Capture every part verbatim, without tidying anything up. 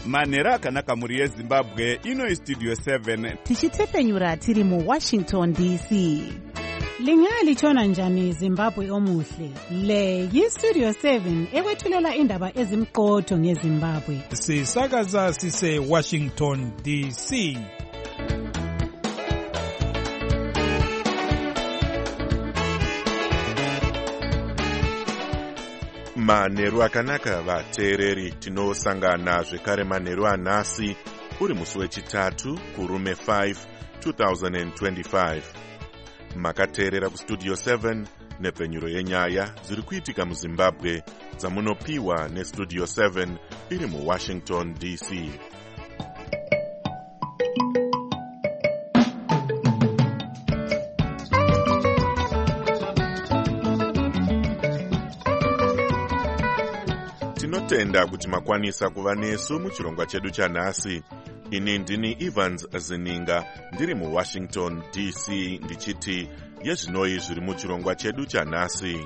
manhero akanaka muri yezimbabwe. Ino istudio seven tichitefenyura tiri mu Washington D C. Lingalitshona njani Zimbabwe omuhle? Le yistudio seven ekwethulela indaba ezimqotho ngeZimbabwe. Sisakaza sise Washington D C. Manheru akanaka vateereri, tinosangana zvekare manheru anhasi uri musi wechitatu kurume five two thousand twenty-five. Makateerera kustudio seven nepfenyuro yenyaya dziri kuitika muZimbabwe dzamunopiwa nestudio seven iri muWashington D C. Tinotenda kuti makwanisa kuva nesu muchirongwa chedu chanhasi. Ini ndini Evans Zininga ndiri muWashington D C ndichiti yezvinoi zviri muchirongwa chedu chanhasi.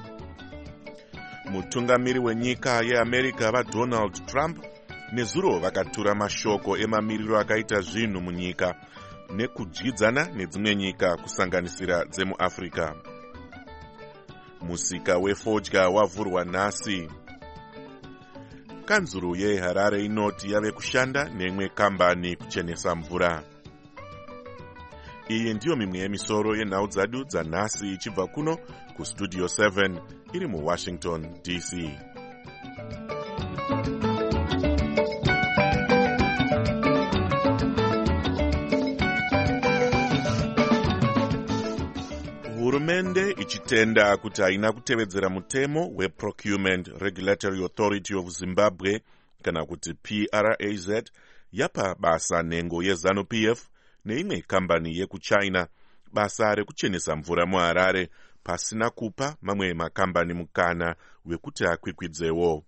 Mutungamiri wenyika yeAmerica vaDonald Trump nezuro vakatura mashoko emamiriro akaita zvinhu munyika nekudyidzana nedzimwe nyika kusanganisira dzemuAfrica. Musika wefodya wavhurwa nhasi. Kanzuru yeHarare inoti yave kushanda nemwe kambani kuchenesa mvura. Iyi ndiyo mimwe yemisoro yenhau dzadu dzanhasi ichibva kuno kustudio seven iri muWashington D C. Hurumende ichitenda kuti haina kutevedzera mutemo weProcurement Regulatory Authority of Zimbabwe kana kuti P R A Z yapa basa nhengo yeZanu P F neimwe kambani yekuChina basa rekuchenesa mvura muHarare pasina kupa mamwe makambani mukana wekuti akwikwidzewo.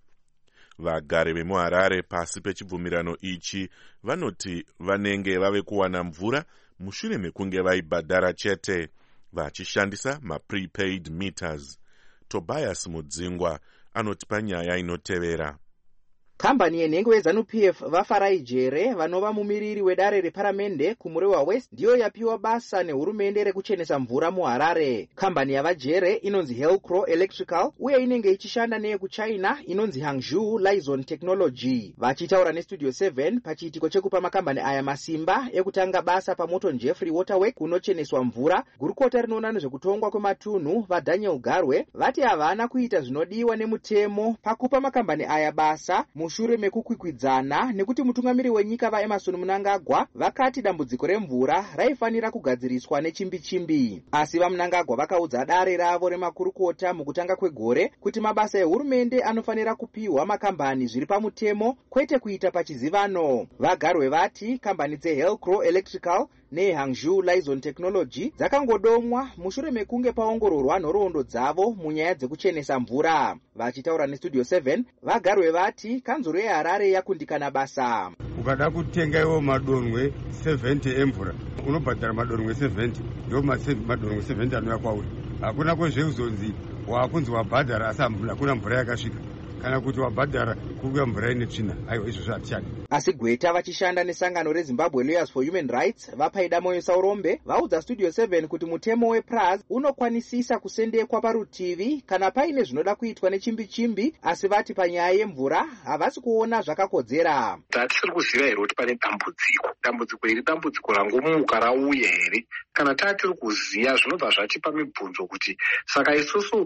Vagari vemuHarare pasi pechibvumirano ichi vanoti vanenge vave kuwana mvura mushure mekunge vaibhadhara chete vachishandisa ma-prepaid meters. Tobias Mudzingwa anotipa nyaya inotevera. Kambani yenhengo yeZanu P F vaFarai Jere vanova mumiriri wedare reparamende kumurewa West ndiyo yapiwa basa nehurumende rekuchenesa mvura muHarare. Kambani yavaJere inonzi Helcro Electrical uye inenge ichishanda neyekuChina inonzi Hangzhou Lizon Technology. Vachitaura nestudio seven pachiitiko chekupa makambani aya masimba ekutanga basa pamoto Jeffrey Waterworks kunocheneswa mvura, gurukota rinoona nezvekutongwa kwematunhu vaDaniel Garwe vati havana kuita zvinodiwa nemutemo pakupa makambani aya basa mushure mekukwikwidzana nekuti mutungamiri wenyika vaEmerson Mnangagwa vakati dambudziko remvura raifanira kugadziriswa nechimbi-chimbi. Asi vaMnangagwa vakaudza dare ravo remakurukota mukutanga kwegore kuti mabasa ehurumende anofanira kupiwa makambani zviri pamutemo kwete kuita pachizivano. Vagarwe vati kambani dzeHelcro Electrical neHangzhou Lizon Technology dzakangodomwa mushure mekunge paongororwa nhoroondo dzavo munyaya dzekuchenesa mvura. Vachitaura nestudio seven vagarwe vati kanzuro yeHarare yakundikana basa. Ukada kutenga iwo madonwe seventy emvura unobhadhara madonwe seventy, ndio madonwe seventy anouya kwauri. Hakuna kwezveuzonzi wakunzi wabhadhara asi hakuna mvura yakasvika kana kuti wabhadhara kuuya mvura ine tsvina. Aiwa, izvo zvatichadi. Asi Gweta vachishanda nesangano reZimbabwe Lawyers for Human Rights vapaida moyo Saurombe vaudza studio seven kuti mutemo weP R A Z unokwanisisa kusendekwa parutivi kana paine zvinoda kuitwa nechimbi-chimbi, asi vati panyaya yemvura havasi kuona zvakakodzera. Tatisiri kuziva here kuti pane dambudziko. Dambudziko iri dambudziko rangomuka rauya here? Kana tatiri kuziya zvinobva zvatipa mibvunzo kuti saka isusu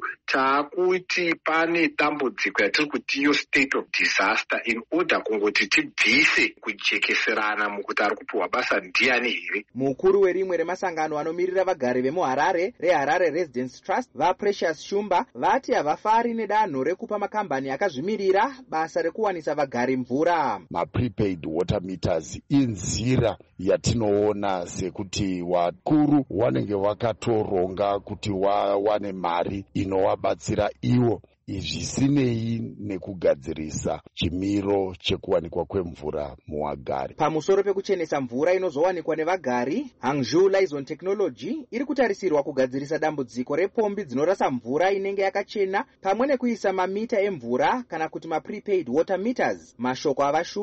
taakuti pane dambudziko yatiri kuti iyo state of disaster in order kungoti tibvise kujekeserana mukuti ari kupiwa basa ndiani here. Mukuru werimwe remasangano anomirira vagari vemuHarare reHarare Residence Trust vaPrecious Shumba vati havafari nedanho rekupa makambani akazvimirira basa rekuwanisa vagari mvura. Ma-prepaid water meters inzira yatinoona sekuti wakuru wanenge wakatoronga kuti wawane mari inowabatsira iwo izvisinei nekugadzirisa chimiro chekuwanikwa kwemvura muwagari. Pamusoro pekuchenesa mvura inozowanikwa nevagari, Hangzhou Lizon Technology iri kutarisirwa kugadzirisa dambudziko repombi dzinorasa mvura inenge yakachena pamwe nekuisa mamita emvura kana kuti ma-prepaid water meters. Mashoko avashumba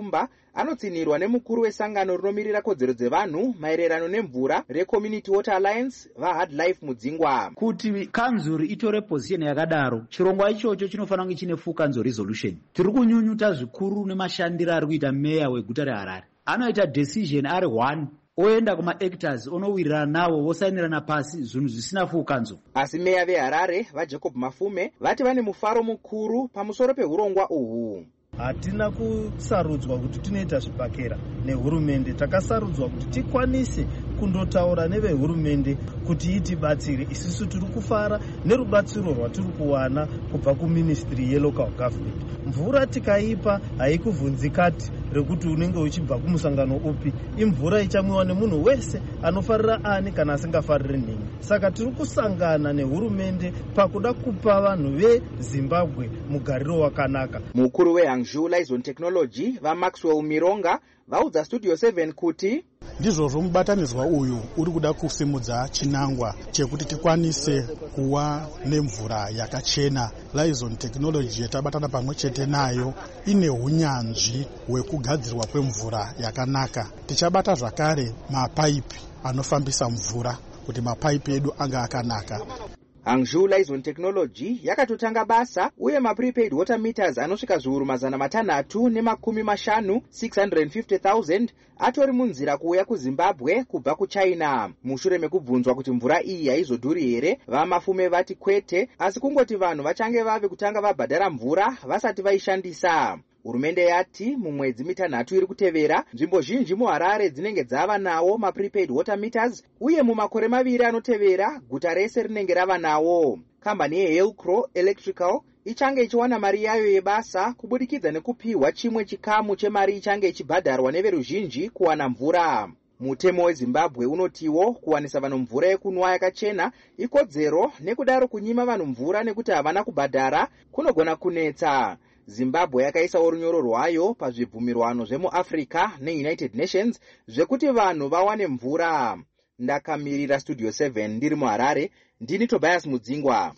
anotsinirwa nemukuru wesangano rinomirira kodzero dzevanhu maererano nemvura reCommunity Water Alliance vaHard Life Mudzingwa. Kuti kanzuri itore position yakadaro, chirongwa ichocho chinofanira kunge chine full council resolution. Tiri kunyunyuta zvikuru nemashandiro ari kuita meya weguta reHarare. Anoita decision ari one oenda kuma-actors onowirirana nawo vosainirana pasi zvinhu zvisina full council. Asi meya veHarare vaJacob Mafume vati vane mufaro mukuru pamusoro pehurongwa uhu. Hatina kusarudzwa kuti tinoita zvibhakera nehurumende, takasarudzwa kuti tikwanise kundotaura nevehurumende kuti itibatsire. Isusu tiri kufara nerubatsiro rwatiri kuwana kubva kuministry yelocal government. Mvura tikaipa haikuvhunzikati rekuti unenge uchibva kumusangano upi. Imvura ichamwiwa nemunhu wese anofarira ani kana asingafariri nini. Saka tiri kusangana nehurumende pakuda kupa vanhu veZimbabwe mugariro wakanaka. Mukuru weHangzhou Lizon Technology vaMaxwell Mironga vaudza Studio seven kuti ndizvozvo mubatanidzwa uyu uri kuda kusimudza chinangwa chekuti tikwanise kuwa nemvura yakachena. Lizon Technology yatabatana pamwe chete nayo ine hunyanzvi hwekugadzirwa kwemvura yakanaka. Tichabata zvakare mapaipi anofambisa mvura kuti mapaipi edu anga akanaka. Hangzhou Lizon Technology yakatotanga basa uye ma-prepaid water meters anosvika zviuru mazana matanhatu nemakumi mashanu six hundred fifty thousand atori munzira kuuya kuZimbabwe kubva kuChina. Mushure mekubvunzwa kuti mvura iyi haizodhuri here, vaMafume vati kwete, asi kungoti vanhu vachange vave kutanga vabhadhara mvura vasati vaishandisa. Hurumende yati mumwedzi mitanhatu iri kutevera nzvimbo zhinji muHarare dzinenge dzava nawo ma-prepaid water meters uye mumakore maviri anotevera guta rese rinenge rava nawo. Kambani yeHillcrow Electrical ichange ichiwana mari yayo yebasa kubudikidza nekupiwa chimwe chikamu chemari ichange ichibhadharwa neveruzhinji kuwana mvura. Mutemo weZimbabwe unotiwo kuwanisa vanhu mvura yekunwa yakachena ikodzero, nekudaro kunyima vanhu mvura nekuti havana kubhadhara kunogona kunetsa. Zimbabwe yakaisawo runyoro rwayo pazvibvumirwano zvemuAfrica neUnited Nations zvekuti vanhu vawane mvura. Ndakamirira Studio seven ndiri muHarare, ndini Tobias Mudzingwa.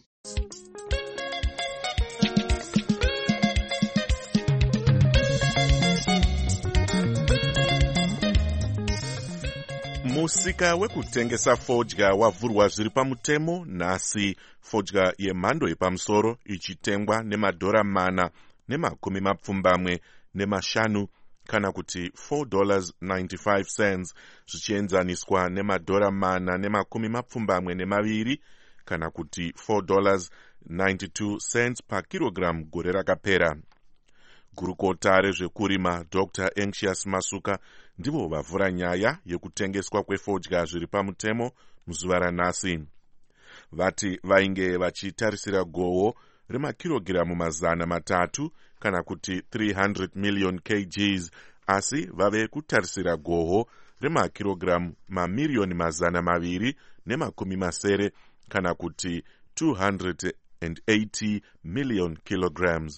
Musika wekutengesa fodya wavhurwa zviri pamutemo nhasi. Fodya yemhando yepamusoro ichitengwa nemadhora mana nemakumi mapfumbamwe nemashanu kana kuti four dollars ninety-five cents zvichienzaniswa nemadhora mana nemakumi mapfumbamwe nemaviri kana kuti four dollars ninety-two cents pakilogram gore rakapera. Gurukota rezvekurima Doctor Anxious Masuka ndivo vavhura nyaya yekutengeswa kwefodya zviri pamutemo muzuva ranhasi. Vati vainge vachitarisira gohwo remakirogiramu mazana matatu kana kuti three hundred million kgs, asi vave kutarisira gohwo remakirogiramu mamiliyoni mazana maviri nemakumi masere kana kuti two hundred eighty million kilograms.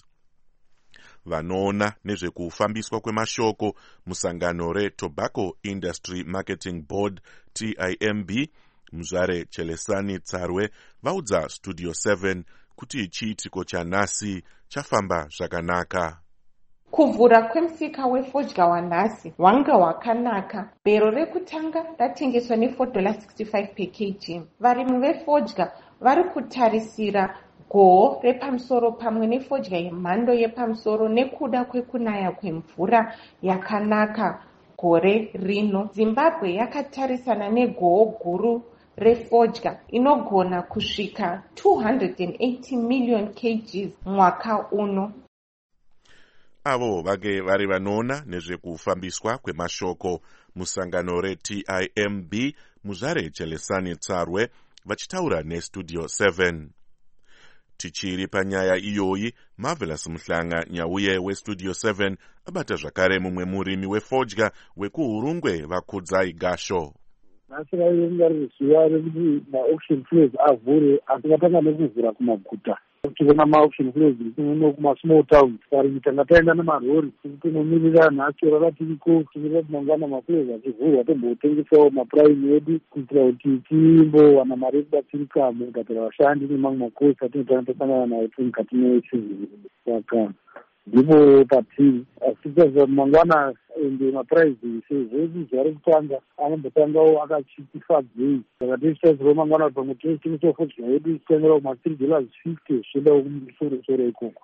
Vanoona nezvekufambiswa kwemashoko musangano reTobacco Industry Marketing Board T I M B, Muzvare Chelesani Tsarwe vaudza Studio seven kuti chiitiko chanhasi chafamba zvakanaka. Kuvhura kwemusika wefodya wanhasi hwanga hwakanaka. Bhero rekutanga ratengeswa ne four dollars sixty-five per kg. Varimi vefodya vari kutarisira gohwo repamusoro pamwe nefodya yemhando yepamusoro nekuda kwekunaya kwemvura yakanaka gore rino. Zimbabwe yakatarisana negohwo guru refodya inogona kusvika two hundred eighty million kgs mwaka uno. Avo vage vari vanoona nezvekufambiswa kwemashoko musangano reT I M B, Muzvare Chelesani Tsarwe vachitaura neStudio seven. Tichiri panyaya iyoyi, Marvelous Muhlanga nyauye weStudio seven abata zvakare mumwe murimi wefodya wekuhurungwe vakudzai gasho. Nhasi rainga riri zuva rekuti ma-auction floors avhure, asi vatanga nekuvhura kumaguta. Tiona ma-auction floors uno kuma-small towns. Sari tanga taenda nemarori tinomirira nhasi rakatiriko timirira tinongana ma-floors achivhurwa tombotengesawo mapuraimi edu kuitira kuti timbowana mari yekubatsirika mukugadzira vashandi nemamwe makosi atinotanga tosangana nayo tiri mukati mesizini. Saka ndipo patiri asi mangwana ende mapuraizi sezvo zuva rekutanga anombotangawo akachitifadzei saka tichitaisirwa mangwana pamwe tichitofodya yedu ichitengera kuma-three dollars fifty zvichienda kumusoro ikoko.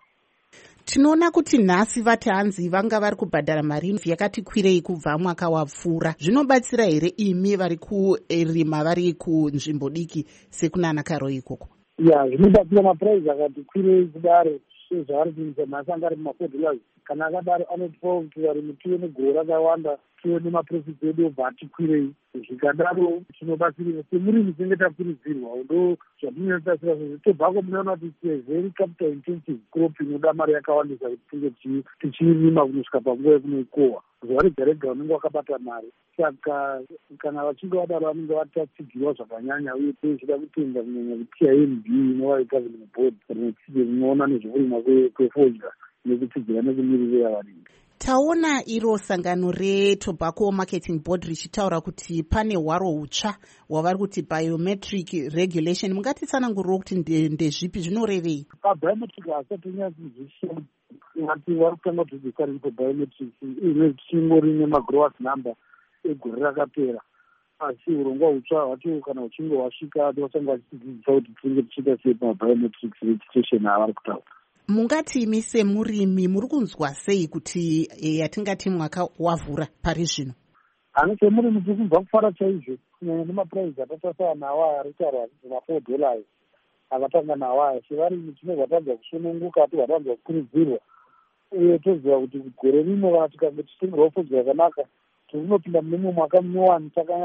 Tinoona kuti nhasi vati hanzi vanga vari kubhadhara mari yakati kwirei kubva mwaka wapfuura. Zvinobatsira here imi vari kurima vari kunzvimbo diki sekunana Karo ikoko? Ya, zvinobatsira mapuraizi akati kwirei kudaro sezvaari kuisa nhasi anga ari kuma-four dollars. Kana akadaro anotipawo kuti varimi tive negore rakawanda tive nemaprofits edu obva atikwirei. Zvikadaro tinobatsirika semurimi tinenge takurudzirwa ndo zvatinotasira sezvo tobhako munoona kuti very capital intensive crop inoda mari yakawandisa kuti tinge tichirima kunosvika panguva yekunoikohwa. Zuva rega rega unenge wakabata mari, saka kana vachinge vadaro vanenge vatatsigirwa zvakanyanya uye tichida kutenga kunyanya kuti T I M B inova governing board rinoona nezvekurima kwefodya nekutsigira nekumiriro yavarimi. Taona iro sangano reTobacco Marketing Board richitaura kuti pane hwaro hutsva hwavari kuti biometric regulation. Mungatitsanangurira kuti ndezvipi, zvinorevei? Pabiometric hasati nyatsozivisha ati vari kutanga kudzidzisa riri pabiometric ine chingori nemagrowers number egore rakapera. Asi urongwa hutsva hwacho kana huchinge hwasvika vachanga vachidzidzisa kuti tinge tichiita sei pabiometric registration avari kutaura. Mungati imi semurimi muri kunzwa sei kuti yatingati mwaka wavhura pari zvino? Ani semurimi tiri kunzwa kufara chaizvo kunyanya nemapuraizi atatasana nawo ari kutaurwa ma-four dollars akatanga nawo aya. Sevarimi tinobva tadza kusununguka, tobva tadza kukurudzirwa uye toziva kuti gore rino kana tikange tichitengerawo fodya yakanaka tirinopinda mumwe mwaka mumwe wani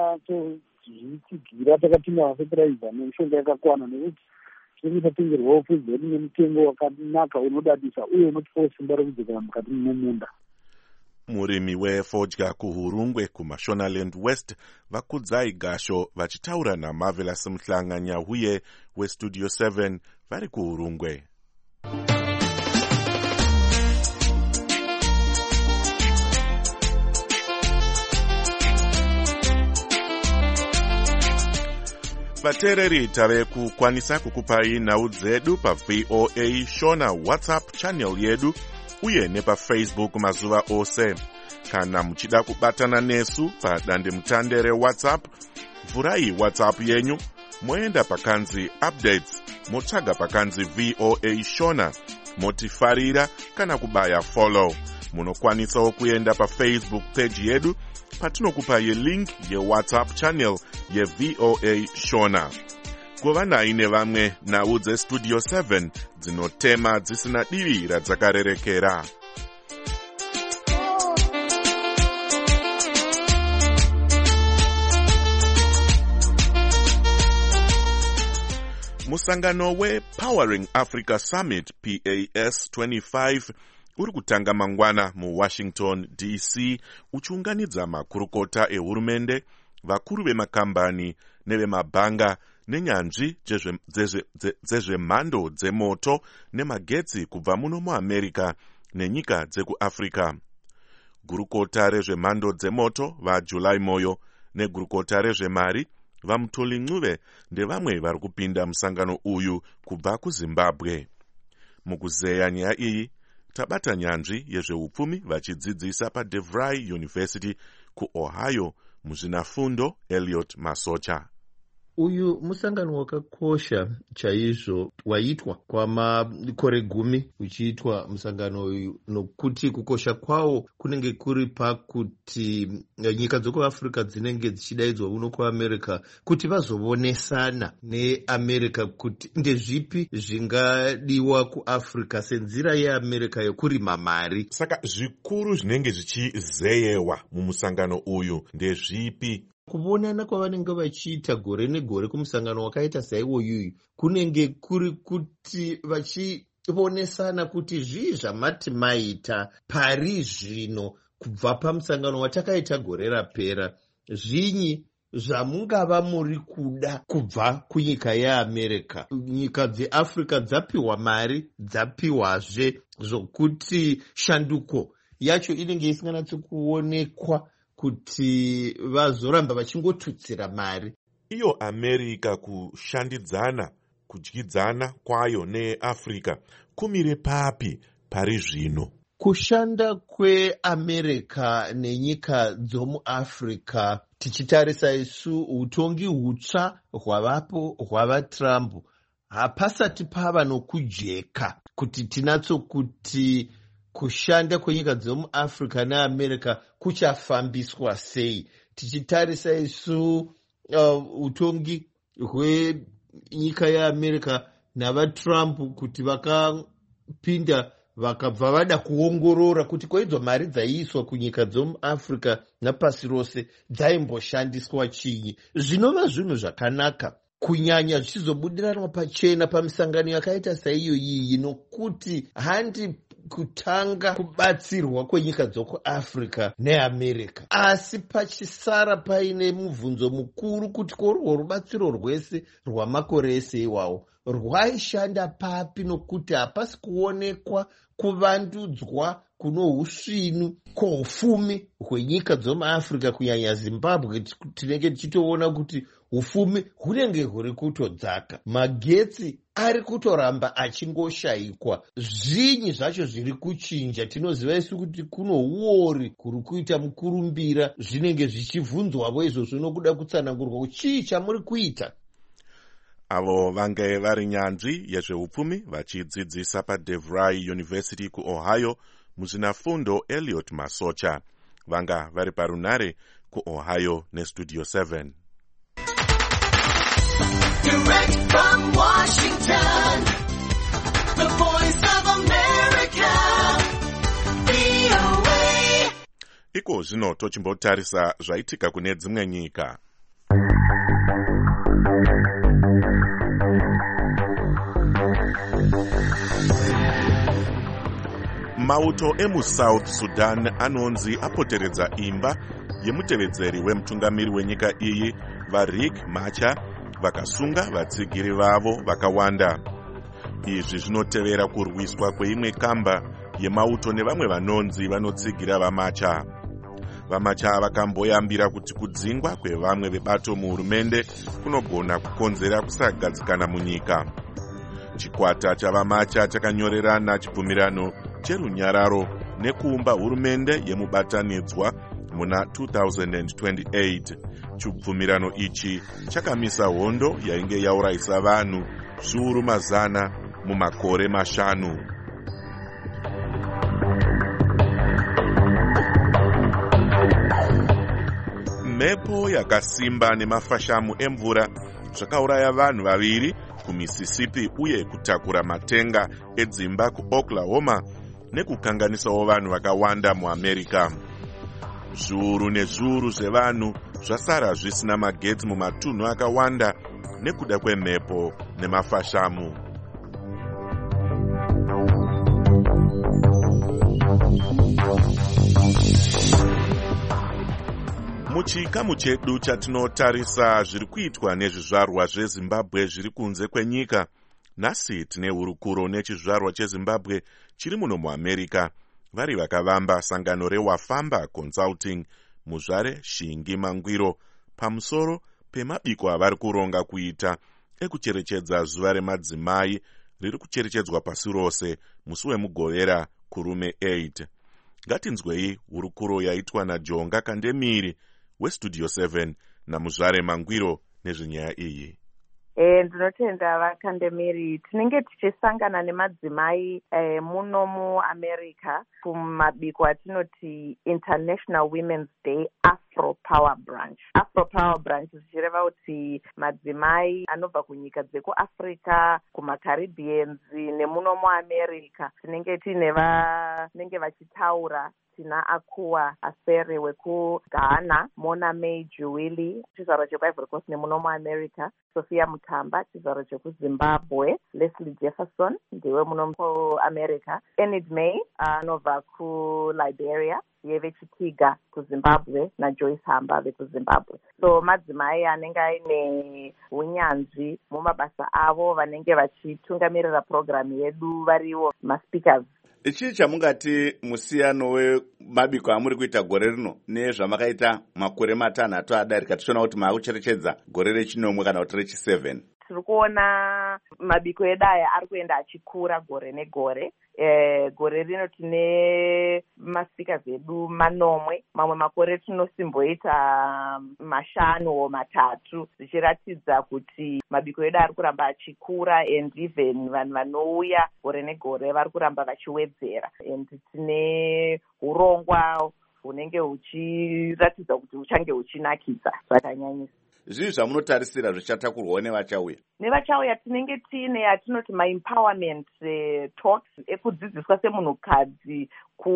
takanyatsozitsigira takapinda masepuraiza nemishonga yakakwana nekuti tinenge tatengerwawo fodya yedu nemutengo wakanaka unodadisa uye unotipawo simba rekudzokera mukati memunda. Murimi wefodya kuHurungwe kuMashonaland West vakudzai gasho vachitaura naMarvelous Muhlanga Nyahuye weStudio seven vari kuHurungwe. Vateereri tave kukwanisa kukupai nhau dzedu pa V O A Shona WhatsApp channel yedu uye nepa Facebook mazuva ose. Kana muchida kubatana nesu pa dande mutande reWhatsApp, vhurai WhatsApp yenyu, moenda pakanzi updates, motsvaga pakanzi V O A Shona, motifarira kana kubaya follow. Munokwanisawo kuenda pa Facebook page yedu patinokupai link ye WhatsApp channel ye V O A Shona. Kuva naine vamwe nhau dzeStudio seven dzinotema dzisina divi radzakarerekera. Musangano wePowering Africa Summit P A S twenty-five uri kutanga mangwana muWashington D C uchiunganidza makurukota ehurumende, vakuru vemakambani nevemabhanga nenyanzvi dzezvemhando dzemoto nemagetsi kubva muno muAmerica nenyika dzekuAfrica. Gurukota rezvemhando dzemoto vaJulai Moyo negurukota rezvemari vaMutoli Ncube ndevamwe vari kupinda musangano uyu kubva kuZimbabwe. Mukuzeya nyaya iyi tabata nyanzvi yezveupfumi vachidzidzisa paDeVry University kuOhio muzvinafundo Elliot Masocha. Uyu musangano wakakosha chaizvo waitwa kwamakore gumi uchiitwa musangano uyu, nokuti kukosha kwawo kunenge kuri pakuti nyika dzekuAfrica dzinenge dzichidaidzwa uno kuAmerica kuti vazovonesana neAmerica kuti ndezvipi zvingadiwa kuAfrica senzira yeAmerica yokurima mari. Saka zvikuru zvinenge zvichizeyewa mumusangano uyu ndezvipi? Kuvonana kwavanenge vachiita gore negore kumusangano wakaita saiwoyuyu kunenge kuri kuti vachionesana kuti zvii zvamati maita pari zvino kubva pamusangano watakaita gore rapera, zvinyi zvamungava muri kuda kubva kunyika yeAmerica. Nyika dzeAfrica dzapiwa mari, dzapiwazve zvokuti shanduko yacho inenge isinganatsi kuonekwa kuti vazoramba vachingotutsira mari. Iyo America kushandidzana, kudyidzana kwayo neAfrica kumire papi pari zvino? kushanda kweamerica nenyika dzomuafrica tichitarisa isu utongi hutsva hwavapo hwavatrump hapasati pava nokujeka kuti tinatso kuti kushanda kwenyika dzomuafrica neamerica kuchafambiswa sei. Tichitarisa isu uh, utongi hwenyika yeamerica navatrump kuti vakapinda vakabva vada kuongorora kuti kwaidzo mari dzaiiswa kunyika dzomuafrica napasi rose dzaimboshandiswa chinyi. Zvinova zvinhu zvakanaka kunyanya zvichizobudiranwa pachena pamisangano yakaita saiyo iyi, nokuti handi kutanga kubatsirwa kwenyika dzokuafrica neamerica, asi pachisara paine mubvunzo mukuru kuti korwo rubatsiro rwese rwamakore ese iwawo rwaishanda papi, nokuti hapasi kuonekwa kuvandudzwa kuno usvinu kwoufumi hwenyika dzomuafrica, kunyanya zimbabwe tinenge tichitoona kuti ufumi hunenge huri kutodzaka, magetsi ari kutoramba achingoshayikwa. Zvinyi zvacho zviri kuchinja. Tinoziva isu kuti kuno uori kuri kuita mukurumbira, zvinenge zvichibvunzwavo izvozvo nokuda kutsanangurwa kuti chii chamuri kuita. Avo vange vari nyanzvi yezveupfumi vachidzidzisa paDeVry University kuOhio muzvinafundo Elliot Masocha. Vanga vari parunare kuOhio neStudio seven. Direct from Washington, the voice of America, V O A. Iko zvino tochimbotarisa zvaitika kune dzimwe nyika. Mauto emuSouth Sudan anonzi apoteredza imba yemutevedzeri wemutungamiri wenyika iyi vaRiek Machar vakasunga vatsigiri vavo vakawanda. Izvi zvinotevera kurwiswa kweimwe kamba yemauto nevamwe vanonzi vanotsigira vaMachar. VaMachar vakamboyambira kuti kudzingwa kwevamwe vebato muhurumende kunogona kukonzera kusagadzikana munyika. Chikwata chavaMachar chakanyorerana chibvumirano cherunyararo nekuumba hurumende yemubatanidzwa muna two thousand twenty-eight. Chibvumirano ichi chakamisa hondo yainge yaurayisa vanhu zviuru mazana mumakore mashanu. Mhepo yakasimba nemafashamu emvura zvakauraya vanhu vaviri kuMississippi uye kutakura matenga edzimba kuOklahoma nekukanganisawo vanhu vakawanda muAmerica. Zviuru nezviuru zvevanhu zvasara zvisina magetsi mumatunhu akawanda nekuda kwemhepo nemafashamu. Muchikamu chedu chatinotarisa zviri kuitwa nezvizvarwa zveZimbabwe zviri kunze kwenyika. Nhasi tine hurukuro nechizvarwa cheZimbabwe chiri muno muAmerica, vari vakavamba sangano reWafamba Consulting muzvare Shingi Mangwiro pamusoro pemabiko avari kuronga kuita ekucherechedza zuva remadzimai riri kucherechedzwa pasi rose musi wemugovera kurume eight. Ngatinzwei hurukuro yaitwa naJonga Kandemiri weStudio seven namuzvare Mangwiro nezvenyaya iyi. E, ndinotenda vaKandemiri. Tinenge tichisangana nemadzimai e, muno muAmerica kumabiko atinoti International Women's Day Afro Power Branch. Afro Power Branch zvichireva kuti madzimai anobva kunyika dzekuAfrica, kumaCaribbeans nemuno muAmerica tinenge tine vanenge vachitaura. Tina Akua Asere wekuGhana, Mona May Juwili chizvarwa chekuIvory Coast nemuno muAmerica, Sophia Mutamba chizvarwa chekuZimbabwe, Leslie Jefferson ndiwe muno muAmerica, Enid May anobva kuLiberia, Yeve Chitiga kuZimbabwe naJoyce Hamba vekuZimbabwe. So madzimai anenge aine unyanzvi mumabasa avo vanenge vachitungamirira program yedu variwo maspeakers. Chii chamungati musiyano wemabiko amuri kuita gore rino nezvamakaita makore matanhatu adarika tichiona kuti maakucherechedza gore rechinomwe kana kuti rechiseven? tiri kuona mabiko edu aya ari kuenda achikura gore negore. E, gore rino tine maspeakers edu manomwe, mamwe makore tinosimboita mashanu o matatu, zvichiratidza kuti mabiko edu ari kuramba achikura, and even vanhu vanouya gore negore vari kuramba vachiwedzera, and tine urongwa hunenge huchiratidza kuti huchange huchinakidza zvakanyanyisa. Zvii zvamunotarisira zvichatakurwawo nevachauya? Nevachauya tinenge tiine yatinoti maempowerment uh, talks ekudzidziswa semunhukadzi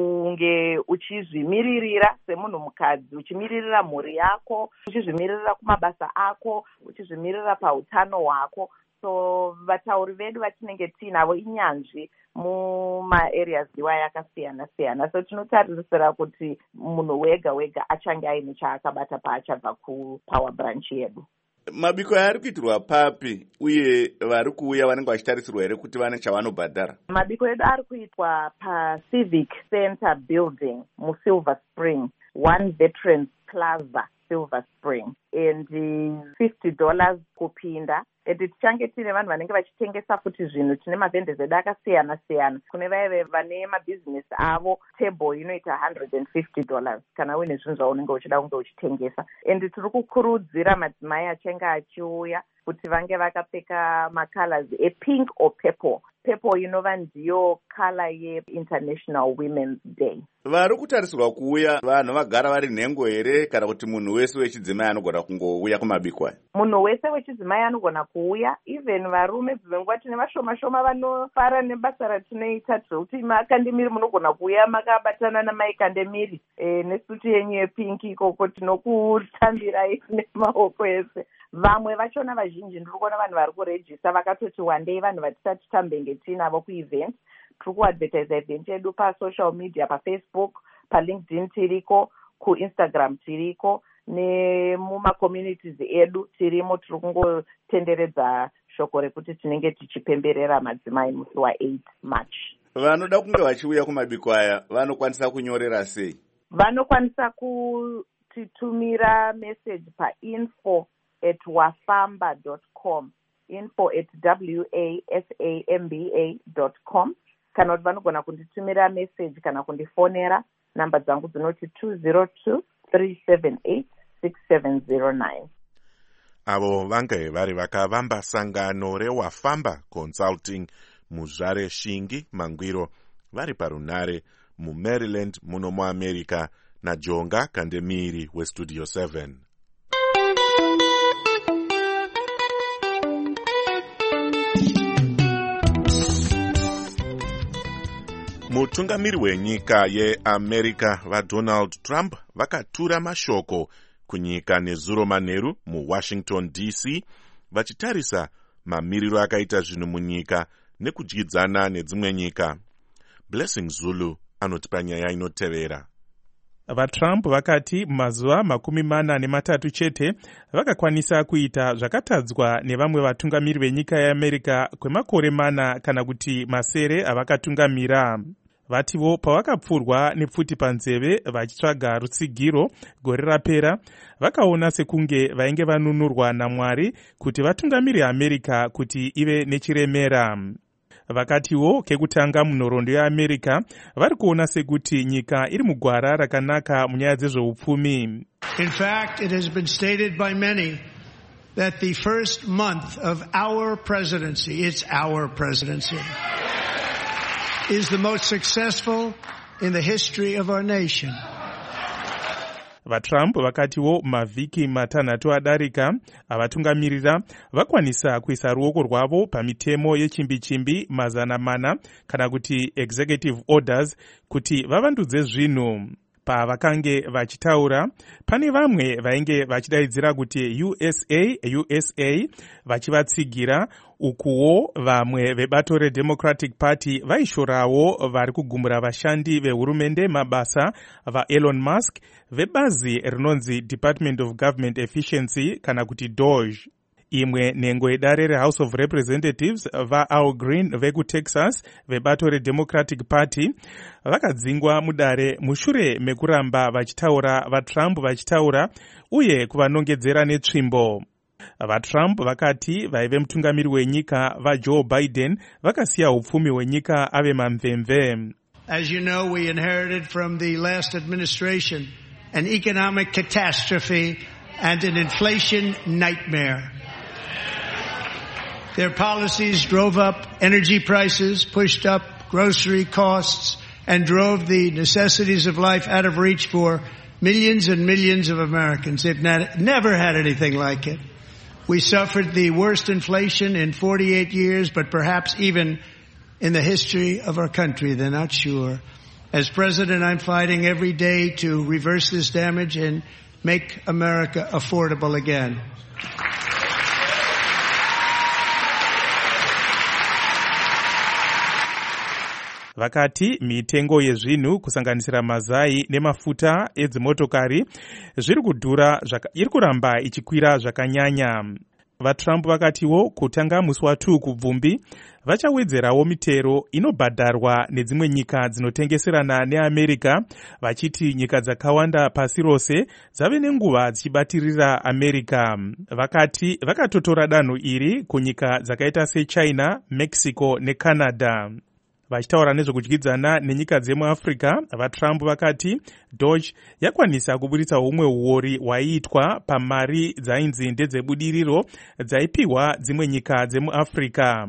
kunge uchizvimiririra semunhukadzi, uchimiririra mhuri yako, uchizvimiririra kumabasa ako, uchizvimiririra pautano hwako. So vatauri vedu vatinenge tiinavo inyanzvi mumaareas iwaya akasiyana siyana. So tinotarisira kuti munhu wega wega achange aine chaakabata paachabva kupower branch yedu. Mabiko aya ari kuitirwa papi uye vari kuuya vanenge vachitarisirwa here kuti vane chavanobhadhara? Mabiko edu ari kuitwa paCivic Center Building muSilver Spring, One Veterans Plaza, Silver Spring, and fifty dollars kupinda. Eti tichange tine vanhu vanenge vachitengesa futi zvinhu, tine mavhendes edu akasiyana siyana. Kune vaya vane mabhizinesi avo, table inoita one hundred fifty dollars kana uine zvinhu zvaunenge uchida kunge uchitengesa. And tiri kukurudzira madzimai achange achiuya kuti vange vakapfeka macolors epink or purple. Purple inova ndiyo color yeInternational Women's Day. Vari kutarisirwa kuuya vanhu vagara vari nhengo here kana kuti munhu wese wechidzimai anogona kungouya kumabiko aya? Munhu wese wechidzimai anogona kuuya, even varume dzimwe nguva tine vashoma shoma vanofara nebasa ratinoita, kuti makandemiri munogona kuuya makabatana namaikandemiri e, nesuti yenyu yepinki ikoko tinokutambirai nemaoko ese. Vamwe vachona vazhinji ndiri kuona vanhu vari kurejista vakatoti one day vanhu vatisati tambenge tinavo kuevent. Tiri kuadvertise event yedu pasocial media, paFacebook, paLinkedIn tiriko, kuInstagram tiriko, nemumacommunities edu tirimo. Tiri kungotenderedza shoko rekuti tinenge tichipemberera madzimai musi wa8 March. Vanoda kunge vachiuya kumabiko aya vanokwanisa kunyorera sei? Vanokwanisa kutitumira message painfo at wafamba dot com, info at wafamba dot com. Kana kuti vanogona kunditumira message kana kundifonera. Namba dzangu dzinoti two zero two, three seven eight, six seven zero nine. Avo vange vari vakavamba sangano reWafamba Consulting muzvare Shingi Mangwiro, vari parunare muMaryland muno muAmerica, naJonga Kandemiri weStudio seven. Mutungamiri wenyika yeAmerica vaDonald Trump vakatura mashoko kunyika nezuro manheru muWashington D C vachitarisa mamiriro akaita zvinhu munyika nekudyidzana nedzimwe nyika. Blessing Zulu anotipa nyaya inotevera. VaTrump vakati mazuva makumi mana nematatu chete vakakwanisa kuita zvakatadzwa nevamwe vatungamiri venyika yeAmerica kwemakore mana kana kuti masere avakatungamira. Vativo pavakapfurwa nepfuti panzeve vachitsvaga rutsigiro gore rapera, vakaona sekunge vainge vanunurwa naMwari kuti vatungamiri America kuti ive nechiremera. Vakatiwo kekutanga munhoroondo yeAmerica vari kuona sekuti nyika iri mugwara rakanaka munyaya dzezveupfumi. In fact, it has been stated by many that the first month of our presidency, it's our presidency, is the most successful in the history of our nation. VaTrump vakatiwo mavhiki matanhatu adarika avatungamirira vakwanisa kuisa ruoko rwavo pamitemo yechimbi-chimbi mazana mana kana kuti executive orders kuti vavandudze zvinhu. Pavakange vachitaura, pane vamwe vainge vachidaidzira kuti U S A, U S A vachivatsigira, ukuwo vamwe vebato reDemocratic Party vaishorawo vari kugumura vashandi vehurumende mabasa vaElon Musk vebazi rinonzi Department of Government Efficiency kana kuti D O G. Imwe nhengo yedare reHouse of Representatives vaAl Green vekuTexas vebato reDemocratic Party vakadzingwa mudare mushure mekuramba vachitaura vaTrump vachitaura uye kuvanongedzera netsvimbo. vatrump vakati vaive mutungamiri wenyika vajoe biden vakasiya upfumi hwenyika ave mamvemve. As you know, we inherited from the last administration an economic catastrophe and an inflation nightmare. Their policies drove up energy prices, pushed up grocery costs, and drove the necessities of life out of reach for millions and millions of Americans. They've not, never had anything like it. We suffered the worst inflation in forty-eight years, but perhaps even in the history of our country. They're not sure. As president, I'm fighting every day to reverse this damage and make America affordable again. vakati mitengo yezvinhu kusanganisira mazai nemafuta edzimotokari zviri kudhura iri kuramba ichikwira zvakanyanya. vatrump vakatiwo kutanga musi wa2 kubvumbi vachawedzerawo mitero inobhadharwa nedzimwe nyika dzinotengeserana neamerica, vachiti nyika dzakawanda pasi rose dzave nenguva dzichibatirira america. vakati vakatotora danho iri kunyika dzakaita sechina, mexico necanada. vachitaura nezvekudyidzana nenyika dzemuafrica, vatrump vakati doge yakwanisa kuburitsa humwe uori hwaiitwa pamari dzainzi ndedzebudiriro dzaipiwa dzimwe nyika dzemuafrica.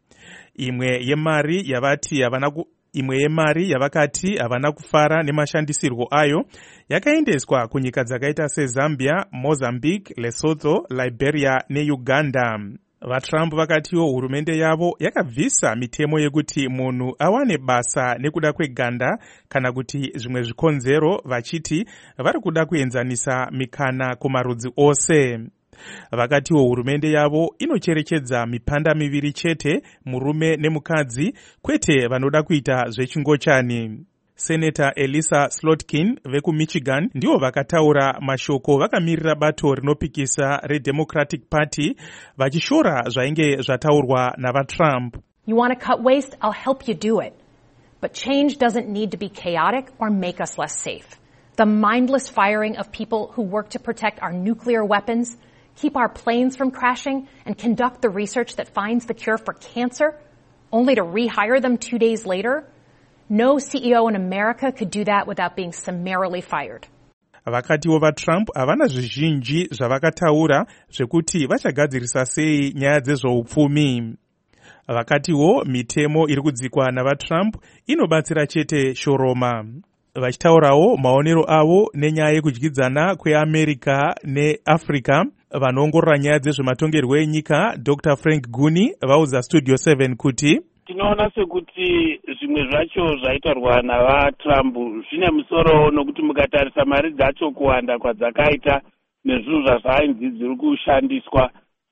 imwe yemari yavati havana ku imwe yemari yavakati havana kufara nemashandisirwo ayo yakaendeswa kunyika dzakaita sezambia, mozambique, lesotho, liberia neuganda. vatrump vakatiwo hurumende yavo yakabvisa mitemo yekuti munhu awane basa nekuda kweganda kana kuti zvimwe zvikonzero, vachiti vari kuda kuenzanisa mikana kumarudzi ose. vakatiwo hurumende yavo inocherechedza mipanda miviri chete, murume nemukadzi, kwete vanoda kuita zvechingochani. Senator Elisa Slotkin vekumichigan ndivo vakataura mashoko vakamirira bato rinopikisa reDemocratic Party vachishora zvainge zvataurwa navatrump. You want to cut waste? I'll help you do it. But change doesn't need to be chaotic or make us less safe. The mindless firing of people who work to protect our nuclear weapons, keep our planes from crashing, and conduct the research that finds the cure for cancer, only to rehire them two days later? No C E O in America could do that without being summarily fired. vakatiwo vatrump havana zvizhinji zvavakataura zvekuti vachagadzirisa sei nyaya dzezveupfumi. vakatiwo mitemo iri kudzikwa navatrump inobatsira chete shoroma. vachitaurawo maonero avo nenyaya yekudyidzana kweamerica neafrica, vanoongorora nyaya dzezvematongerwo enyika Doctor Frank Guni vaudza Studio seven kuti tinoona sekuti zvimwe zvacho zvaitarwa navatrump zvine musoro nokuti mukatarisa mari dzacho kuwanda kwadzakaita nezvinhu zvazvainzi dziri kushandiswa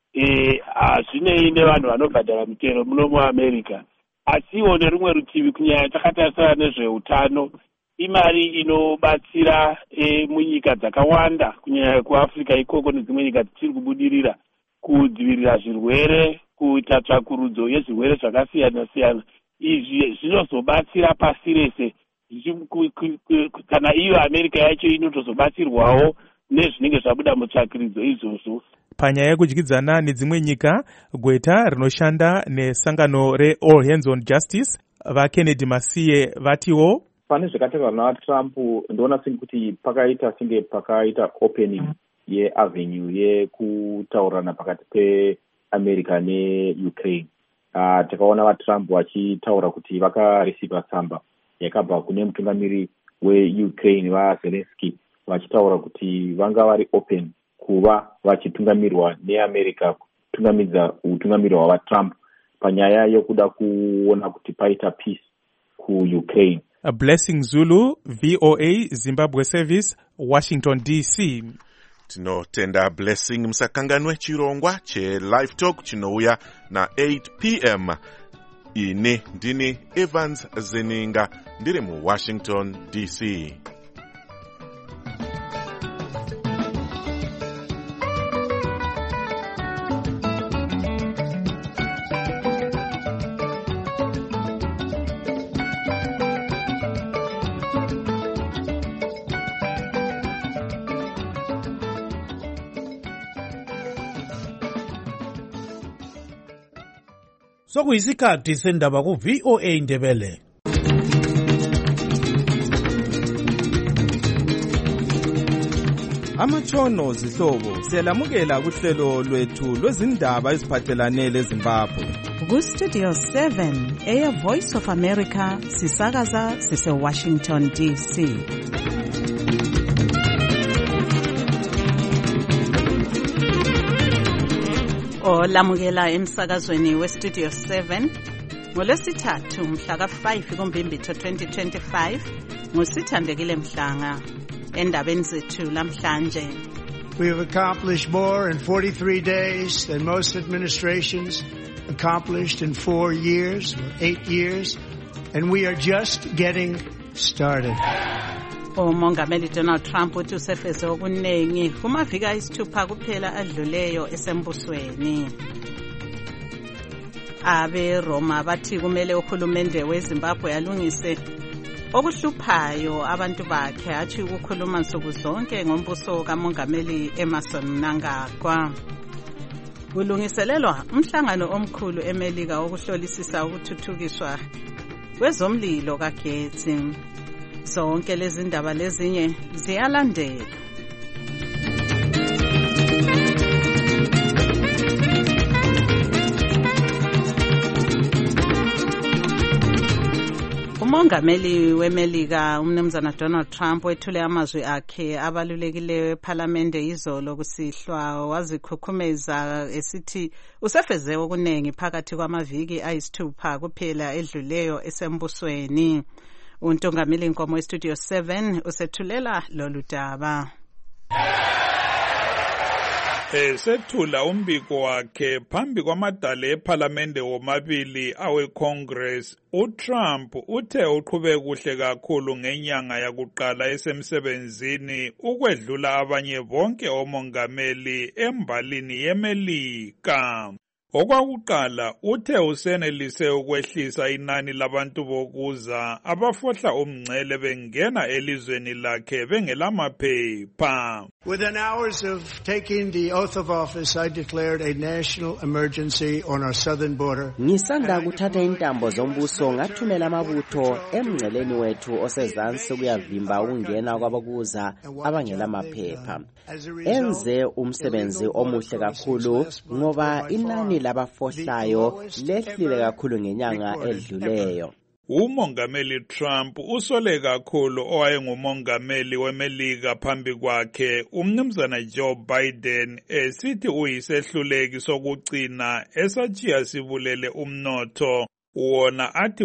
hazvinei nevanhu vanobhadhara mitero muno muamerica. asiwo nerimwe rutivi kunyanya takatarisana nezveutano, imari inobatsira e, munyika dzakawanda kunyanya kuafrica ikoko nedzimwe nyika dzichiri kubudirira kudzivirira zvirwere, kuita tsvakurudzo yezvirwere zvakasiyana siyana. izvi zvinozobatsira pasi rese kana iyo america yacho inotozobatsirwawo nezvinenge zvabuda mutsvakiridzo izvozvo. panyaya yekudyidzana nedzimwe nyika, gweta rinoshanda nesangano reAll Hands on Justice vaKennedy Masiye vatiwo pane zvakataurwa naVatrump ndoona sekuti pakaita senge pakaita opening yeavenue yekutaurana pakati peAmerica neUkraine. Uh, takaona vaTrump vachitaura kuti vakareceiva tsamba yakabva kune mutungamiri weUkraine vaZelensky vachitaura kuti vanga vari open kuva vachitungamirirwa neAmerica kutungamidza utungamiri hwavaTrump panyaya yokuda kuona kuti paita peace kuUkraine. A Blessing Zulu, V O A Zimbabwe Service, Washington D C. Tinotenda Blessing. Musakanganwe chirongwa che Live Talk chinouya na eight p m ine ndini Evans Zeninga ndiri mu Washington D C. sokuyisikhathi sendaba ku-V O A Ndebele. Amatshono zihlobo siyalamukela kuhlelo lwethu lwezindaba eziphathelane leZimbabwe. Ku-Studio seven, Air Voice of America, sisakaza sise-Washington D C. Olamukela emsakazweni we-Studio seven, ngolwesithathu mhla ka five kuMbimbithi twenty twenty-five, ngusithandekile Mhlanga. Endabeni zethu lamhlanje. We have accomplished more in forty-three days than most administrations accomplished in four years or eight years, and we are just getting started. uMongameli Donald Trump uthi usefeze okunengi kumaviki ayisithupha kuphela adluleyo esembusweni. Abe Roma bathi kumele uhulumende weZimbabwe alungise okuhluphayo abantu bakhe, athi ukukhuluma nsuku zonke ngombuso kaMongameli Emmerson Mnangagwa. Kulungiselelwa umhlangano omkhulu eMelika wokuhlolisisa ukuthuthukiswa kwezomlilo kagetsi. Zonke lezi ndaba lezinye ziyalandela. Umongameli weMelika umnumzana Donald Trump wethule amazwi akhe abalulekileyo ePhalamende izolo kusihlwa, wazikhukhumeza esithi usefeze okunengi phakathi kwamaviki ayisithupha kuphela edluleyo esembusweni. Untongameli Nkomo weStudio seven usethulela lolu daba. Esethula umbiko wakhe phambi kwamadale ePhalamende womabili aweCongress, uTrump uthe uqhube kuhle kakhulu ngenyanga yakuqala esemsebenzini ukwedlula abanye bonke omongameli embalini yeMelika. Okwakuqala uthe usenelise ukwehlisa inani labantu bokuza abafohla umngcele bengena elizweni lakhe bengelamaphepha. Within hours of taking the oath of office, I declared a national emergency on our southern border. Ngisanda kuthatha intambo zombuso ngathumela amabutho emngceleni wethu osezansi kuyavimba ukungena kwabakuza abangelamaphepha. Enze umsebenzi omuhle kakhulu ngoba inani labafohlayo lehlile kakhulu ngenyanga edluleyo. UMongameli Trump usole kakhulu owayengumongameli weMelika phambi kwakhe umnumzana Joe Biden esithi uyisehluleki sokugcina esachiya sibulele umnotho wona athi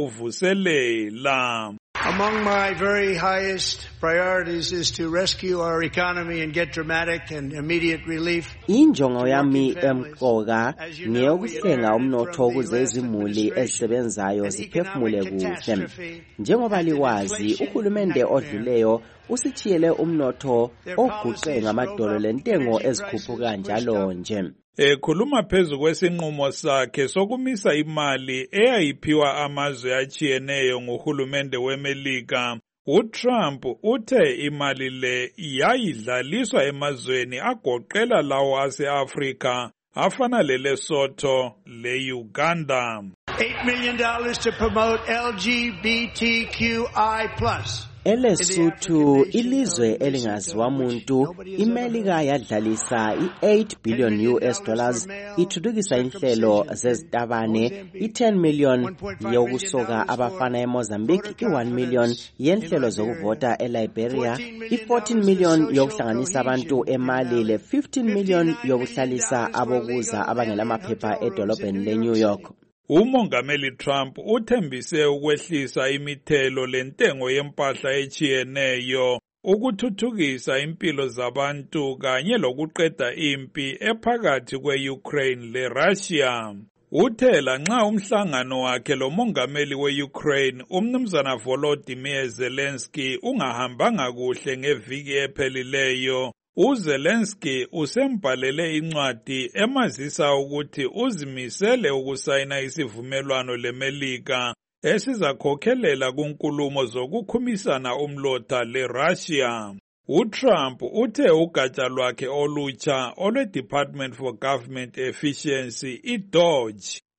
usewuvuselela. Among my very highest priorities is to rescue our economy and get dramatic and immediate relief. Injongo yami emqoka ngeyokuhlenga umnotho ukuze izimuli ezisebenzayo ziphefumule kuhle. Njengoba likwazi, uhulumende odluleyo usithiyele umnotho oguqe ngamadolo lentengo ezikhuphuka njalo nje. Ekhuluma phezu kwesinqumo sakhe sokumisa imali eyayiphiwa amazwe achiyeneyo nguhulumende weMelika, uTrump uthe imali le yayidlaliswa emazweni agoqela lawo ase-Afrika afana leLesotho le-Uganda. eight million dollars to promote L G B T Q I plus. eLesotho, ilizwe elingaziwa muntu, iMelika yadlalisa i-eight billion U S dollars ithuthukisa inhlelo zezitabane, i-ten million yokusoka abafana eMozambique, i-one million yenhlelo zokuvota eLiberia, i-fourteen million yokuhlanganisa abantu eMali, le-fifteen million yokuhlalisa abokuza abangelamaphepha edolobheni leNew York. UMongameli Trump uthembise ukwehlisa imithelo lentengo yempahla echiyeneyo, ukuthuthukisa impilo zabantu kanye lokuqeda impi ephakathi kwe-Ukraine le-Russia. Uthe lanxa umhlangano wakhe lomongameli we-Ukraine umnumzana Volodymyr Zelensky ungahambanga kuhle ngeviki ephelileyo, uZelensky usembhalele incwadi emazisa ukuthi uzimisele ukusayina isivumelwano leMelika esizakhokhelela kunkulumo zokukhumisana umlotha leRussia. UTrump uthe ugatsha lwakhe olutsha olwe-Department for Government Efficiency, i-D O G E,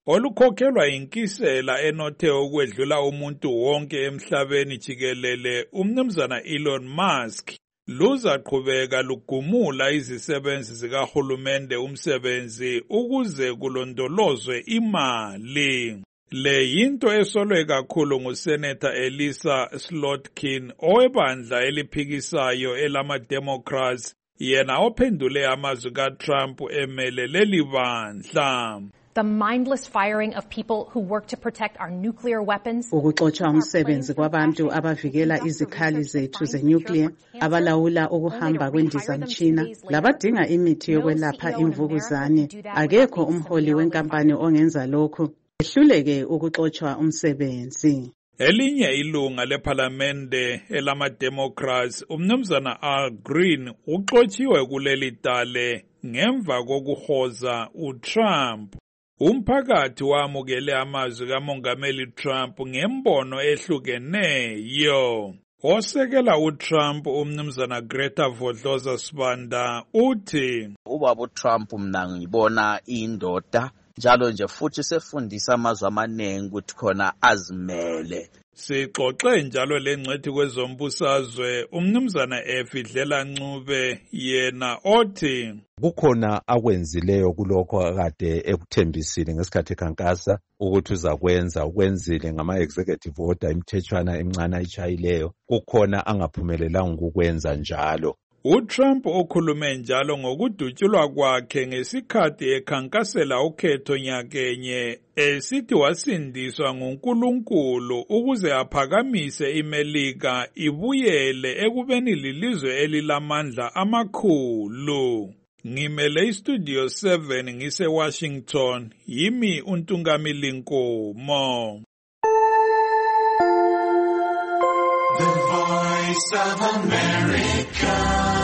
olukhokhelwa inkisela enothe ukwedlula umuntu wonke emhlabeni jikelele umnumzana Elon Musk luzaqhubeka lugumula izisebenzi zikahulumende umsebenzi ukuze kulondolozwe imali. Le yinto esolwe kakhulu nguSenator Elissa Slotkin owebandla eliphikisayo elama-Democrats, yena ophendule amazwi kaTrump emele leli bandla. The mindless firing of people who work to protect our nuclear weapons. Ukuxotsha umsebenzi kwabantu abavikela izikhali zethu zenuclear, abalawula ukuhamba kwendizamtshina, labadinga imithi yokwelapha imvukuzane. Akekho umholi wenkampani ongenza lokhu. Ehluleke ukuxotshwa umsebenzi. Elinye ilunga lephalamende elama-Democrats, umnumzana Al Green, uxotshiwe kuleli dale ngemva kokuhoza uTrump. Umphakathi wamukele amazwi kaMongameli Trump ngembono ehlukeneyo. Osekela uTrump umnumzana Greta Vodloza Sibanda uthi, ubaba uTrump mna ngibona indoda njalo nje futhi sefundisa amazwi amaningi ukuthi khona azimele. Sixoxe njalo lengcwethi kwezombusazwe umnumzana Efidlela Ncube yena othi kukhona akwenzileyo kulokho akade ekuthembisile ngesikhathi ekhankasa ukuthi uzakwenza ukwenzile ngama-executive order imithethwana emncane ayichayileyo, kukhona angaphumelelanga ukukwenza njalo. uTrump ukhulume njalo ngokudutshulwa kwakhe ngesikhathi ekhankasela ukhetho nyakenye esithi wasindiswa nguNkulunkulu ukuze aphakamise iMelika ibuyele ekubeni lilizwe elilamandla amakhulu. Ngimele iStudio seven ngise Washington, yimi uNtungamili Nkomo. The Voice of America.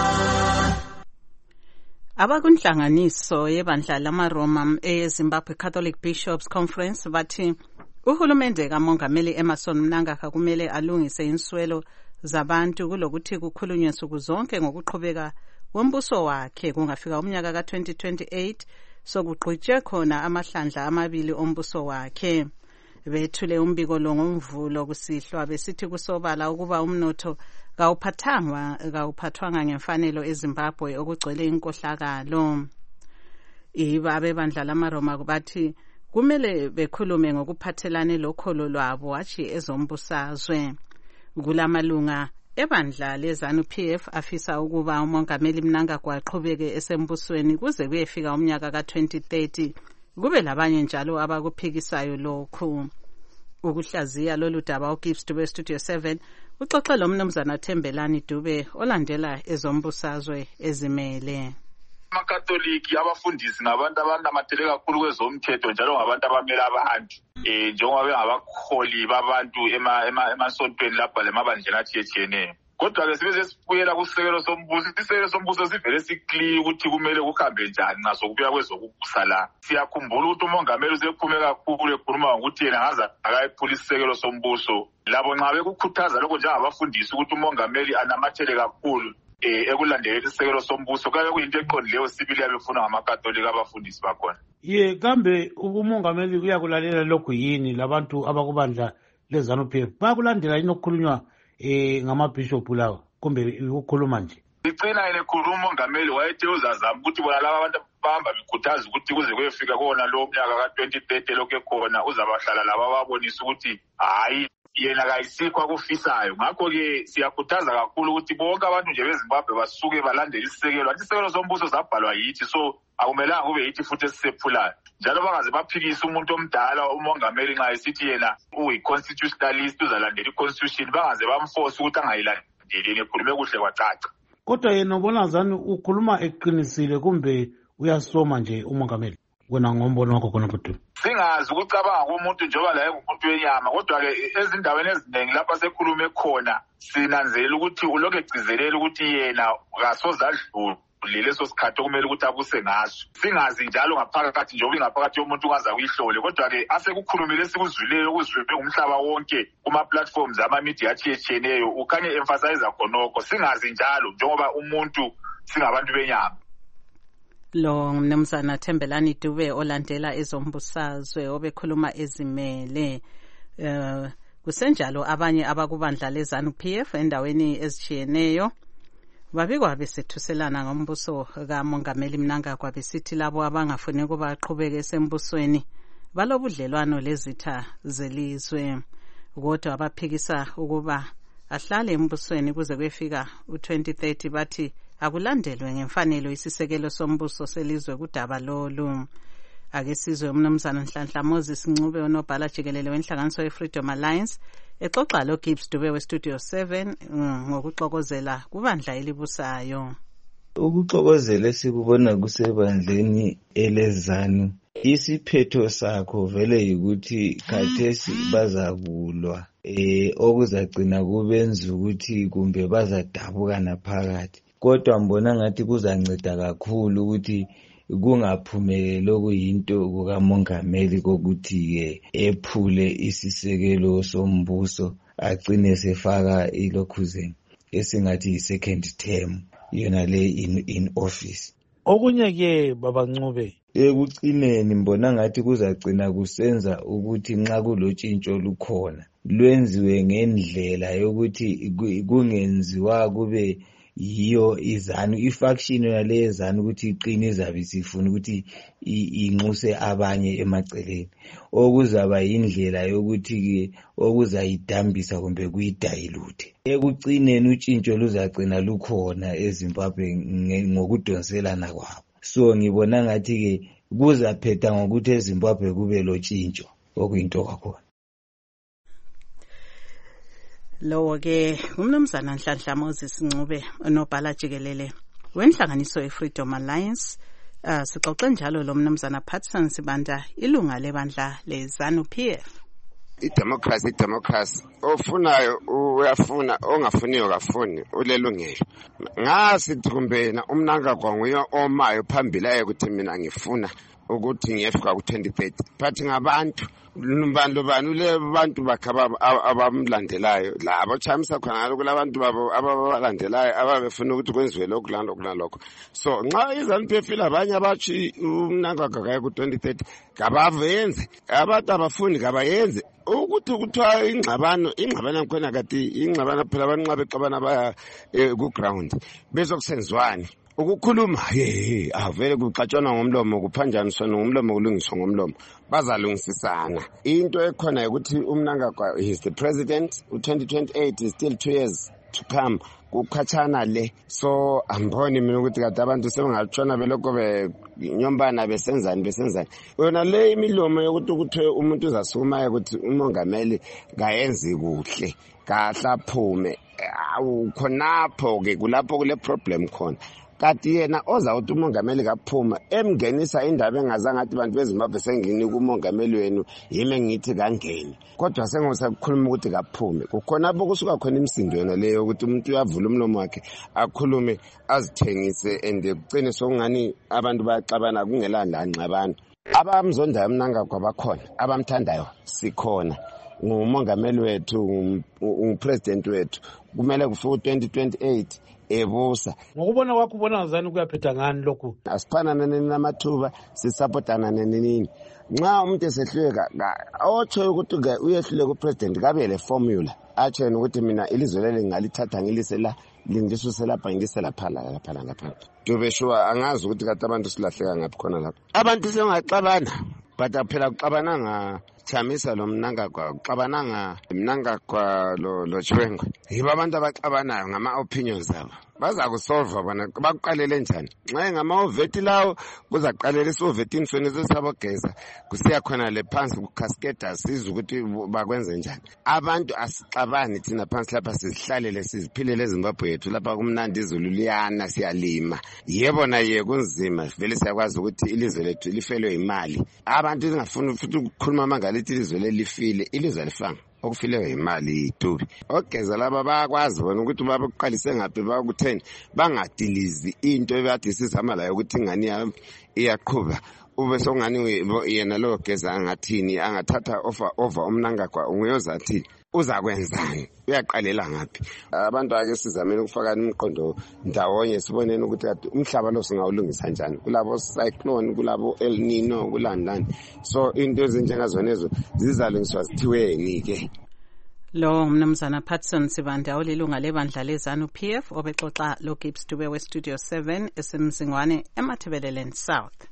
Abakunhlanganiso yebandla lamaRoma eZimbabwe Catholic Bishops Conference bathi uhulumende kaMongameli Emmerson Mnangagwa kumele alungise inswelo zabantu kulokuthi kukhulunywe nsuku zonke ngokuqhubeka wombuso wakhe kungafika umnyaka ka twenty twenty-eight sokuqhutshwe khona amahlandla amabili ombuso wakhe. Bethule umbiko lo ngomvulo kusihlwa besithi kusobala ukuba umnotho kawuphathangwa kawuphathwanga ngemfanelo eZimbabwe okugcwele inkohlakalo. Iba abebandla lamaRoma bathi kumele bekhulume ngokuphathelane lokholo lwabo athi ezombusazwe. Kulamalunga ebandla leZANU-P F afisa ukuba uMongameli Mnangagwa aqhubeke esembusweni kuze kuyefika umnyaka ka twenty thirty. Kube labanye njalo abakuphikisayo lokhu. Ukuhlaziya lolu daba uGibbs Dube Studio seven uxoxe lo mnumzana Thembelani Dube olandela ezombusazwe ezimele. Amakatoliki abafundisi ngabantu abanamathele kakhulu kwezomthetho njalo ngabantu abamela abantu eh njengoba bengabakholi babantu ema emasontweni lapha lemabandleni athiyetshiyeneyo. Kodwa ke sibe sesibuyela kusekelo sombuso, isekelo sombuso sivele sikliya ukuthi kumele kuhambe njani naso kubuya kwezokubusa la. Siyakhumbula ukuthi uMongameli usephume kakhulu ekhuluma ukuthi yena ngaza akayiphula isekelo sombuso. Labo nxa bekukhuthaza lokho njengabafundisi ukuthi uMongameli anamathele kakhulu eh ekulandeleni isekelo sombuso kabe kuyinto eqondileyo sibili yabefuna ngamakatolika abafundisi bakhona. Ye kambe uMongameli uyakulalela lokhu yini labantu abakubandla leZANU-P F bakulandela inokukhulunywa eh ngamabishop lawo kumbe ukukhuluma nje? Icina ene khuluma uMongameli wayethe uzazama ukuthi bona laba abantu bahamba bikhuthaza ukuthi kuze kuyefika kona lo mnyaka ka twenty thirty lokho khona uzabahlala laba babonisa ukuthi hayi yena kayisikho akufisayo. Ngakho ke siyakhuthaza kakhulu ukuthi bonke abantu nje beZimbabwe basuke balandele isekelo. Isekelo sombuso zabhalwa yithi, so akumelanga kube yithi futhi esisephulayo. Njalo bangaze baphikisa umuntu omdala uMongameli nxa esithi yena uyi-constitutionalist uzalandela i-constitution, bangaze bamforce ukuthi angayilandeli, ekhulume kuhle kwacaca. Kodwa yena ubona zani ukhuluma eqinisile kumbe uyasoma nje uMongameli? Wena ngombono wakho khona futhi singazi ukucabanga komuntu njengoba la engumuntu wenyama, kodwa ke ezindaweni eziningi lapha sekhulume khona sinanzela ukuthi ulokhu egcizelela ukuthi yena kasozadlule leso sikhathi okumele ukuthi abuse ngaso. Singazi njalo ngaphakathi njengoba ingaphakathi yomuntu ungaza kuyihlole, kodwa ke asekukhulumile sikuzwileyo ukuzwile ngumhlaba wonke kuma platforms ama media athiyetshiyeneyo ukhanye emphasize khonokho. Singazi njalo njengoba umuntu singabantu benyama. lo mnumzana Thembelani Dube olandela ezombusazwe obekhuluma ezimele uh, kusenjalo abanye abakubandla lezanu P F endaweni ezitshiyeneyo babikwa besethuselana ngombuso kaMongameli Mnangagwa besithi labo abangafuni kuba aqhubeke esembusweni balobudlelwano lezitha zelizwe kodwa abaphikisa ukuba ahlale embusweni kuze kuyefika u twenty thirty bathi akulandelwe ngemfanelo isisekelo sombuso selizwe kudaba lolu. Ake sizwe umnumzana Nhlanhla Moses Ncube onobhala jikelele wenhlanganiso yeFreedom Alliance exoxa lo Gibbs Dube we Studio seven ngokuxokozela kubandla elibusayo. Ukuxokozela esikubona kusebandleni elezanu isiphetho sakho vele ukuthi khathesi bazakulwa eh okuzagcina kubenza ukuthi kumbe bazadabukana phakathi, kodwa mbona ngathi kuzanceda kakhulu ukuthi kungaphumeleli okuyinto kukaMongameli kokuthi ke ephule isisekelo sombuso agcine sefaka ilokhuzeni esingathi i-second term yona le in, in office. Okunye ke baba Ncube ekucineni mbona ngathi kuzagcina kusenza ukuthi nxa kulotshintsho lukhona lwenziwe ngendlela yokuthi kungenziwa kube yiyo izanu ifaction yale izanu ukuthi iqine izabe sifuna ukuthi inxuse abanye emaceleni okuzaba indlela yokuthi ke okuzayidambisa kumbe kuyidilute. Ekucineni utshintsho luzagcina lukhona eZimbabwe ngokudonselana kwabo, so ngibona ngathi ke kuzaphetha ngokuthi eZimbabwe kube lotshintsho okuyinto kakhona. Lowo ke umnumzana Nhlanhla Moses Ncube onobhala jikelele wenhlanganiso yeFreedom Alliance. Uh, sixoxe njalo lo mnumzana Patson Sibanda ilunga lebandla lezanu P F. idemocracy idemocracy ofunayo uyafuna ongafuniyo kafuni ulelungelo. Ngasithi kumbena uMnangagwa nguye omayo phambili aye ukuthi mina ngifuna ukuthi ngiyefika ku twenty thirty but ngabantu bantu banu le bantu bakhaba abamlandelayo labo chamisa khona kulabantu babo ababalandelayo ababefuna ukuthi kwenziwe lokhu lando kunalokho. So nxa izanu P F labanye abathi uMnangagwa kaye ku twenty thirty kabavenze abantu abafuni kabayenze ukuthi kuthiwa ingxabano ingxabano khona kati ingxabano phela abanqabe xabana baya ku ground bezokusenzwani ukukhuluma hey avele kuxatshana ngomlomo kuphanjaniswa ngomlomo kulungiswa ngomlomo bazalungisisana. Into ekhona ukuthi uMnangagwa he is the president u twenty twenty-eight is still two years to come kukhatshana le. So amboni mina ukuthi kade abantu sebengatshona belokho benyombana besenzani besenzani yona le imilomo yokuthi ukuthi umuntu uzasuma ukuthi uMongameli ngayenzi kuhle kahla phume awukhonapho ke kulapho kule problem khona. Kati yena ozawuthi uMongameli kaphuma emngenisa indaba engazange athi bantu beZimbabwe sengini kuMongameli wenu yime ngithi kangeni, kodwa sengosakhuluma ukuthi kaphume kukhona bokusuka khona imisindo yona leyo ukuthi umuntu uyavula umlomo wakhe akhulume azithengise ende kucine sokungani abantu bayaxabana kungelanda ngxabano. Abamzondayo uMnangagwa bakhona abamthandayo sikhona nguMongameli wethu uPresident wethu kumele kufike twenty twenty-eight ebusa. Ngokubona kwakho ubona ngazani kuyaphetha ngani lokhu? Asiphanana namathuba sisupportana nenini. Nxa umuntu esehluleka otsho ukuthi uyehluleka kupresident kabe le formula atsho ukuthi mina ilizwe leli ngalithatha ngilise la lindisuse lapha ngilise lapha lapha lapha. Dube sure angazi ukuthi kade abantu silahleka ngaphi khona lapha. Abantu sengaxabana but phela kuxabana nga chamisa lo Mnangagwa kuxabana nga Mnangagwa lo lo Chwengo yiba abantu abaxabanayo ngama opinions zabo baza kusolve bona bakuqalele njani. Nxa ngama oveti lawo kuzaqalela isovetini sone sesabogeza kusiya khona le phansi ku cascade siza ukuthi bakwenze njani. Abantu asixabani thina phansi lapha sizihlalele siziphilele eZimbabwe yethu lapha kumnandi izulu liyana siyalima yebo na ye kunzima vele siyakwazi ukuthi ilizwe lethu lifelwe imali. Abantu ingafuna futhi ukukhuluma mangalithi ilizwe lelifile ilizwe lifanga okufileyo imali itubi ogeza laba bayakwazi bona ukuthi babeqalise ngaphi bakutheni bangadilizi into ebade sizama la ukuthi ingani iyaqhuba ube songani yena lo geza angathini angathatha offer over uMnangagwa unguyozathi uzakwenzani, uyaqalela ngaphi. Abantu ake sizameni ukufaka imiqondo ndawonye siboneni ukuthi umhlaba lo singawulungisa kanjani. Kulabo cyclone, kulabo El Nino, kulandani. So into ezinjengazona ezo zizalungiswa zithiweni ke. Lo mnumzana Patson Sibanda olilunga lebandla leZANU P F obexoxa lo Gibbs Dube we Studio seven esemzingwane eMatabeleland South.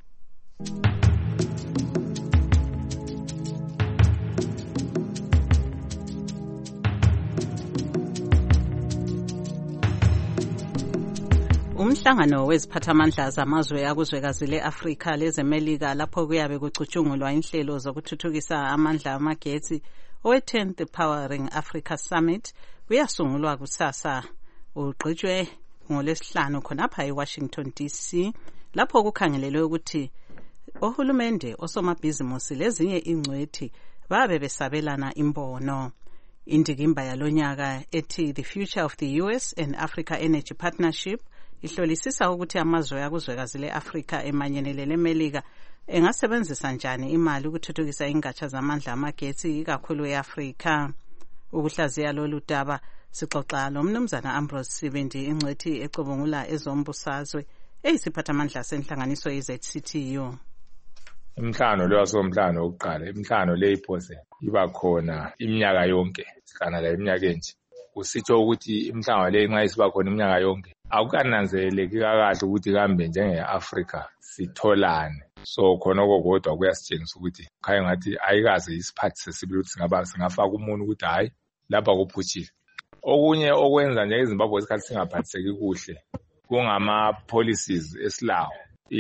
Umhlangano weziphathamandla zamazwe akuzwekazi le-Afrika lezemelika lapho kuyabe kucutshungulwa inhlelo zokuthuthukisa amandla amagetsi owe-tenth Powering Africa Summit uyasungulwa kusasa. Ugqitshwe ngolesihlanu khonapha eWashington D C lapho kukhangelelwe ukuthi ohulumende, osomabhizimusi lezinye ingcwethi babe besabelana imbono. Indikimba yalonyaka ethi The Future of the U S and Africa Energy Partnership ihlolisisa ukuthi amazwe akuzwekazi le-Afrika emanyenele lemelika engasebenzisa njani imali ukuthuthukisa ingatsha zamandla amagetsi ikakhulu e-Afrika. Ukuhlaziya lolu daba sixoxa lo mnumzana Ambrose Sibindi ingcwethi ecubungula ezombusazwe eyisiphathamandla senhlanganiso ye-Z C T U. Imhlangano lo wasomhlangano wokuqala, imhlangano le iphose iba khona iminyaka yonke, sikana la iminyaka enje. Kusitsho ukuthi imhlangano le nxa isiba khona iminyaka yonke akukananzeleki kakahle ukuthi kambe njenge-Afrika sitholane. So khona kokodwa kuyasitshengisa ukuthi khaya ngathi ayikaze isiphathi sesibili ukuthi singaba singafaka umuntu ukuthi hayi lapha kuphutshile. Okunye okwenza nje iZimbabwe isikhathi singaphathiseki kuhle kungama policies esilawo.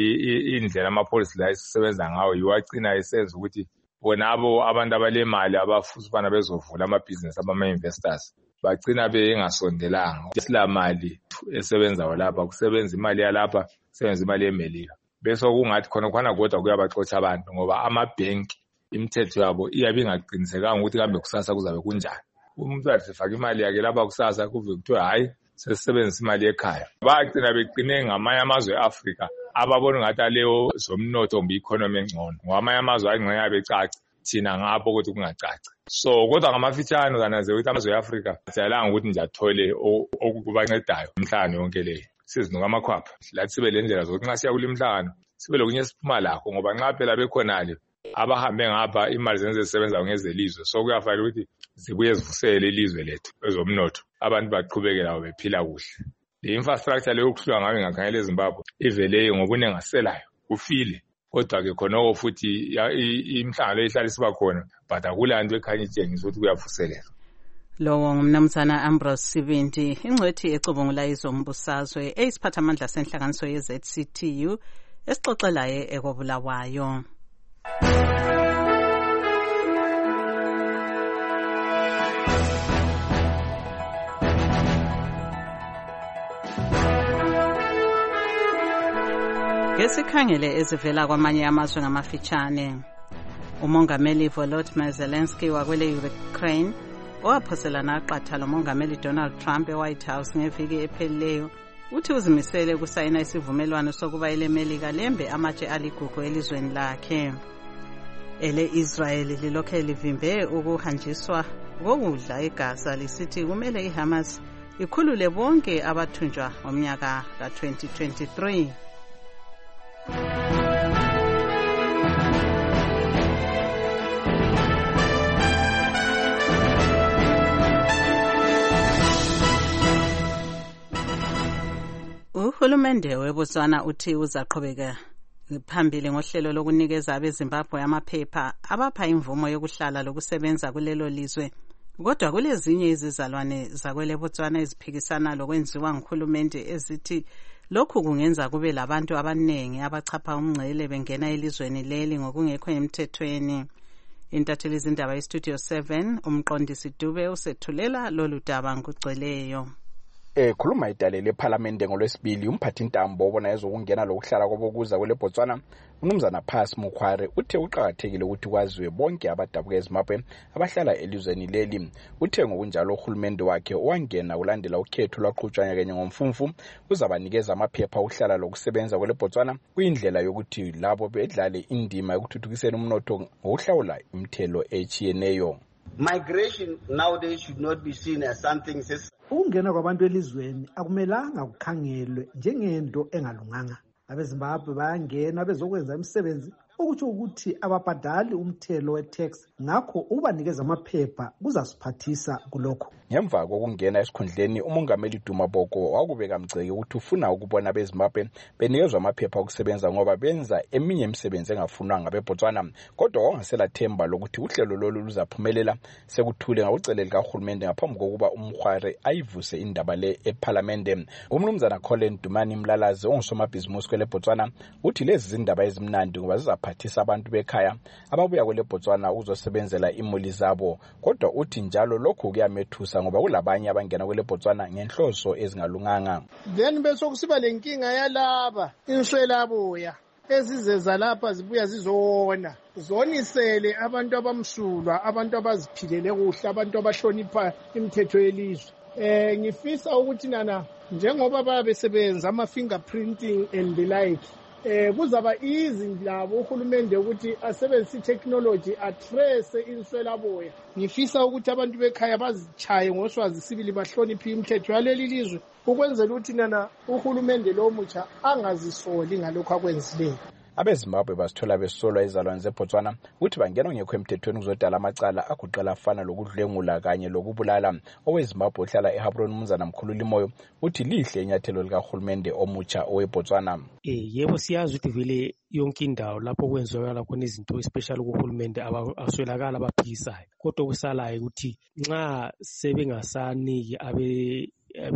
Indlela ama policies la isisebenza ngawo yiwagcina esenza ukuthi bonabo abantu abalemali abafuthi bana bezovula ama business abama investors bagcina bengasondelanga. Isilamali esebenza lapha kusebenza imali yalapha, kusebenza imali yemelika. Bese kungathi khona khona kodwa kuyabaxotsha abantu ngoba ama-bank imithetho yabo iyabe ingaqinisekanga ukuthi kambe kusasa kuzabe kunjani. Umuntu athi sifaka imali yakhe lapha kusasa kuve kuthiwa hayi sesisebenzisa imali ekhaya. Bagcina beqine ngamanye amazwe e-Afrika ababona ngathi aleyo zomnotho mbi economy engcono. Ngamanye amazwe ayingxenye abecaci thina ngapho ukuthi kungacaci. So kodwa ngamafitshane kananze ukuthi amazwe e-Afrika sayalanga ukuthi nje athole okubancedayo umhlangano yonke leyo. Sizinuka amakhwapha lathi sibe lendlela zokuthi nxa siya kulimhlangano sibe lokunye siphuma lakho ngoba nxa phela bekhonale abahambe ngapha imali zenze zisebenza ngezelizwe. So kuyafanele ukuthi zibuye zivusele ilizwe lethu ezomnotho abantu baqhubeke lawo bephila kuhle. Le infrastructure leyo kuhlwa ngabe ngakhangela eZimbabwe ivele ngobunengaselayo ufile. Kodwa ke khona futhi imhlangano ehlala siba khona but akulanto ekhanya itshengisa ukuthi kuyavuselela. Lowo ngumnumzana Ambrose Sibindi ingcwethi ecubungula izombusazwe eyisiphathamandla senhlanganiso ye-Z C T U esixoxelaye ekobulawayo. Ngesikhangele ezivela kwamanye amazwe ngamafitshane. Umongameli Volodymyr Zelensky wakwele Ukraine owaphoselana aqatha lo mongameli Donald Trump e-White House ngeviki ephelileyo uthi uzimisele kusayina isivumelwano sokuba ilemelika lembe amatshe aligugu elizweni lakhe. Ele Israel lilokhe livimbe ukuhanjiswa kokudla eGaza lisithi kumele iHamas ikhulule bonke abathunjwa ngomnyaka ka twenty twenty-three. Uhulumende weBotswana uthi uzaqhubeka phambili ngohlelo lokunikeza abeZimbabwe amaphepha abapha imvumo yokuhlala lokusebenza kulelo lizwe. Kodwa kulezinye izizalwane zakwele Botswana eziphikisana lokwenziwa nguhulumende ezithi lokhu kungenza kube labantu abanengi abachapha umngcele bengena elizweni leli ngokungekho emthethweni. Intatheli izindaba yeStudio seven umqondisi Dube usethulela lolu daba ngugcweleyo. Ekhuluma idale leParliament ngolwesibili umphathintambo obona ezokungena lokuhlala kwabokuza kwele Botswana uMnumzana Phasi Mukhware uthe uqhakathekile ukuthi kwaziwe bonke abadabuka eZimbabwe abahlala elizweni leli. Uthe ngokunjalo uhulumende wakhe owangena kulandela ukhetho lwaqhutshwa kenye ngomfumfu uzabanikeza amaphepha okuhlala lokusebenza kwele Botswana kuyindlela yokuthi labo bedlale indima yokuthuthukisela umnotho ngokuhlawula imithelo echiyeneyo. Migration nowadays should not be seen as something. Ukungena kwabantu elizweni akumelanga kukhangelwe njengento engalunganga. AbeZimbabwe bayangena bezokwenza imisebenzi okutsho ukuthi ababhadali umthelo we-tax ngakho ubanikeza amaphepha kuzasiphathisa kulokho. Ngemva kokungena esikhundleni umongameli Duma Boko wakubeka mgceke ukuthi ufuna ukubona abeZimbabwe benikezwa amaphepha okusebenza ngoba benza eminye imisebenzi engafunwa ngabeBotswana, kodwa wangasela themba lokuthi uhlelo lolu luzaphumelela sekuthule ngawuceleli kahulumende ngaphambi kokuba umkhware ayivuse indaba le eParliament. Umnumzana Colin Dumani Mlalazi ongusomabhizimusi kweleBotswana uthi lezi zindaba ezimnandi ngoba zizaphathisa abantu bekhaya ababuya kweleBotswana ukuzosebenzela imuli zabo, kodwa uthi njalo lokhu kuyamethusa ngoba kulabanye abangena kweleBotswana ngenhloso ezingalunganga. Then bese kusiba lenkinga yalaba inswelaboya ezizeza lapha zibuya zizona zonisele abantu abamsulwa, abantu abaziphilele kuhle, abantu abahlonipha imithetho yelizwe. Eh ngifisa ukuthi nana njengoba babesebenza ama fingerprinting and the like eh kuzaba easy labo uhulumende ukuthi asebenzise technology atrace inswelaboya. Ngifisa ukuthi abantu bekhaya bazichaye ngoswazi sibili bahloniphe imithetho yaleli lizwe ukwenzela ukuthi nana uhulumende lo mutsha angazisoli ngalokho akwenzileyo. AbeZimbabwe basithola besolwa izalwane zeBotswana ukuthi bangena ngekho emthethweni kuzodala amacala aguqela afana lokudlwengula kanye lokubulala. OweZimbabwe ohlala eHabron Mnumzana Mkhululi Moyo uthi lihle inyathelo likahulumende omutsha oweBotswana. Eh yebo siyazi ukuthi vele yonke indawo lapho kwenzekala khona izinto especially kuhulumende abaswelakala abaphikisayo, kodwa kusalayo ukuthi nxa sebengasaniki abe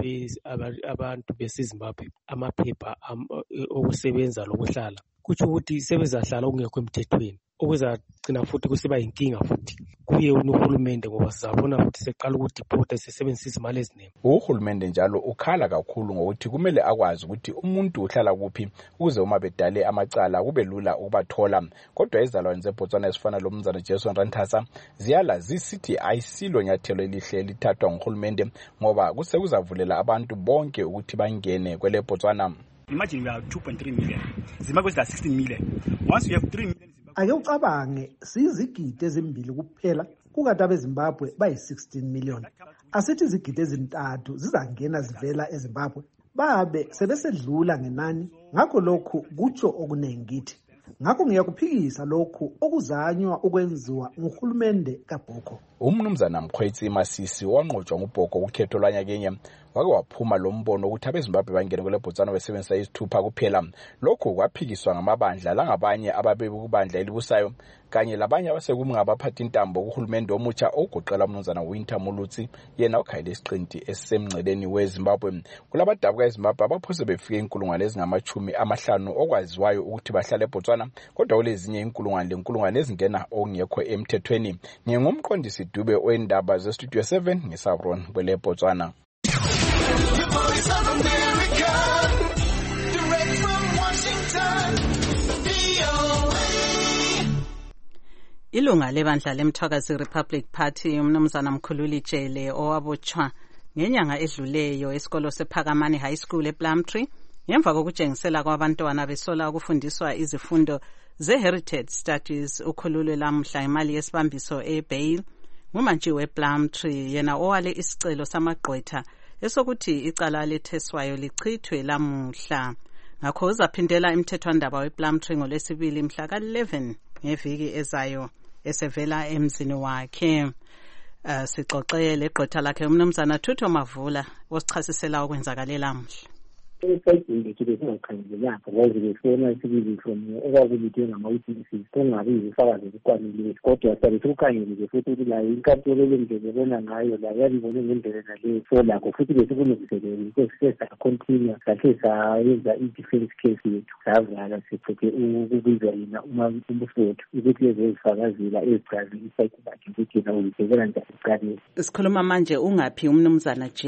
abantu beSimbabwe amaphepha okusebenza lokuhlala kuthi ukuthi sebezahlala okungekho emthethweni okuzagcina futhi kusiba inkinga futhi kuye uhulumende ngoba sizabona futhi seqala ukudeport sesebenzisa izimali eziningi. Uhulumende njalo ukhala kakhulu ngokuthi kumele akwazi ukuthi umuntu uhlala kuphi ukuze uma bedale amacala kube lula ukubathola, kodwa izalwane zeBotswana ezifana lomnumzana Jason Ranthasa ziyala zisithi ayisilo nyathelo elihle lithathwa nguhulumende ngoba kuse kuzavulela abantu bonke ukuthi bangene kweleBotswana. Imagine we are two point three million. Zimbabwe is sixteen million. Once you have three million, ake ucabange sizigidi ezimbili kuphela kukanti abeZimbabwe bayi sixteen million. Asithi izigidi ezintathu zizangena zivela eZimbabwe babe sebesedlula ngenani, ngakho lokhu kutsho okuningithi. Ngakho ngiyakuphikisa lokhu okuzanywa ukwenziwa nguhulumende kaBhoko. Umnumzana Mkhwetsi Masisi wanqotshwa nguBhoko ukhetho lwanyakenye wake waphuma lo mbono ukuthi abeZimbabwe bangene kweleBotswana besebenzisa izithupha kuphela. Lokhu kwaphikiswa ngamabandla langabanye ababekubandla elibusayo kanye labanye abasekumngabaphathi intambo kuhulumende omutsha ogoqela umnumzana Winter Mulutsi yena ukhayile isiqinti esisemngceleni weZimbabwe. Kulabadabuka eZimbabwe abaphose befike inkulungwane ezingamachumi amahlanu okwaziwayo ukuthi bahlale eBotswana, kodwa kulezinye inkulungwane lenkulungwane ezingena okungekho emthethweni. Ngingumqondisi Dube oendaba zeStudio seven ngeSabron kweleBotswana. Ilunga lebandla lemthwakazi Republic Party umnumzana Mkhululi Jele owabotshwa ngenyanga edluleyo esikolo sePhakamani High School ePlumtree ngemva kokujengisela kwabantwana besola ukufundiswa izifundo ze-Heritage Studies. Ukhululwe lamhla imali yesibambiso eBail ngumantshi wePlumtree yena owale isicelo samagqwetha esokuthi icala letheswayo lichithwe lamuhla. Ngakho uzaphindela imthethwandaba wePlumtree ngolwesibili mhla ka eleven ngeviki ezayo esevela emzini wakhe. Uh, sixoxele igqwetha lakhe umnumzana Thutho Mavula osichasisela okwenzakalela mhla. Esayidinge kube singakhangelanga ngoba befona sibili from okwakulithe ngama-witnesses kungabi izifakazi ezikwaneleyo, kodwa sabe sikukhangelile futhi ukuthi la inkantolo lendlela ebona ngayo la yalibone ngendlela naleyo, so lakho futhi besikulungiselele because sacontinue sahle sayenza i-defense case yethu savala siphethe ukubiza yena uma umfowethu ukuthi lezo zifakazela ezichaze isayiti lakhe ukuthi yena ulibhekela njani icaleni. Sikhuluma manje ungaphi umnumzana Jele?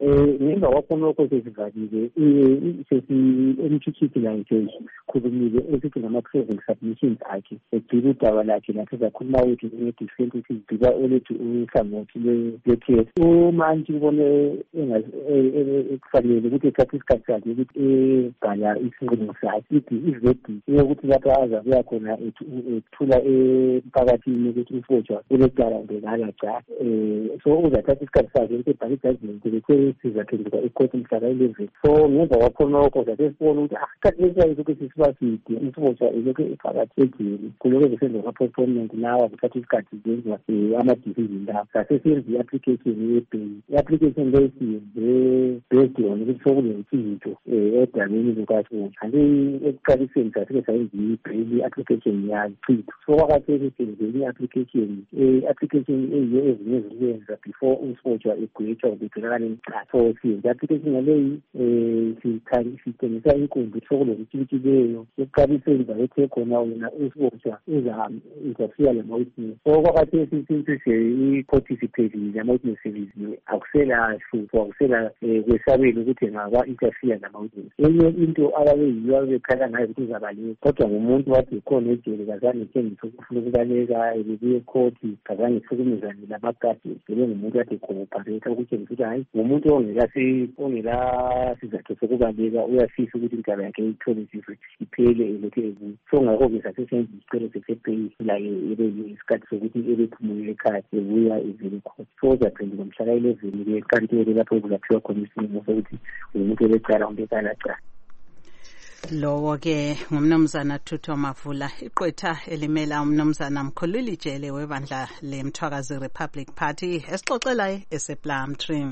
um ngemva kwakhonokho sesivalile sesi-M T T layo sesikhulumile esithi ngama-closing submissions akhe egcila udaba lakhe lakhe zakhuluma ukuthi nge-defense ukuthi zigcila olethu uhlangothi lwe-P S. Umantshi ubone kufanele ukuthi ethathe isikhathi sakhe ukuthi ebhala isinqumo sakhe ithi ivedi yokuthi lapho aza kuya khona ethula emphakathini ukuthi usibotshwa kulecala ngekala cha um so uzathatha isikhathi sakhe ukuthi ebhale ijudgment bekwe sizaphenduka ecourt mhlaka eleven. So ngemva kwakhonokho sathe sibona ukuthi isikhathi lesiyayo sokuthi siba side usibotshwa elokhu ephakathi ejele kulokhu besenza ama-postponement lawa kuthatha isikhathi zenziwa ama-decision lawo sathe senza i-application ye-bail. I-application leyo siyenze based on ukuthi sokulentshintsho um edabeni lukasibotshwa kanti ekuqaliseni sathike sayenza i-bail i-application yayo chitho. So kwakathesi senzeni i-application i-application eyiyo ezinye eziyenza before usibotshwa egwetshwa ubetholakala emcala. So siyenza i-application yaleyi um sitshengisa inkundla sokulentshintshileyo ekuqaliseni bathe khona wena usibotshwa uzafika lama-witness. So kwakathesi since i-court isiphelile ama-witness sebiziwe akusela hlupho akusela kwesabela ukuthi ngaba-interfere nama-witness. Enye into ababeyiyo ababekhala ngayo ukuthi uzabaleka kodwa ngumuntu wathi khona ejele kazange etshengise ukufuna ukubaleka ebebuye ekhoti kazange ehlukumezane labagadi ebe ngumuntu kade cooperate ukutshengisa ukuthi hayi ngumuntu ongela sizathu sokubaleka uyafisa ukuthi indaba yakhe ithole iphele elokhu ebuye. So ngakho-ke sasesenza isicelo sesebheyisi laye ebe isikhathi sokuthi ebephumule ekhaya ebuya evele khona. So uzaphenduka mhlaka eleven-ke enkantolo lapho kulaphiwa khona isinqumo sokuthi umuntu ebecala umuntu ekalacala. Lowo-ke ngumnumzana Thutho Mavula, iqwetha elimela umnumzana Mkhululi Jele webandla leMthwakazi Republic Party esixoxela esePlumtree.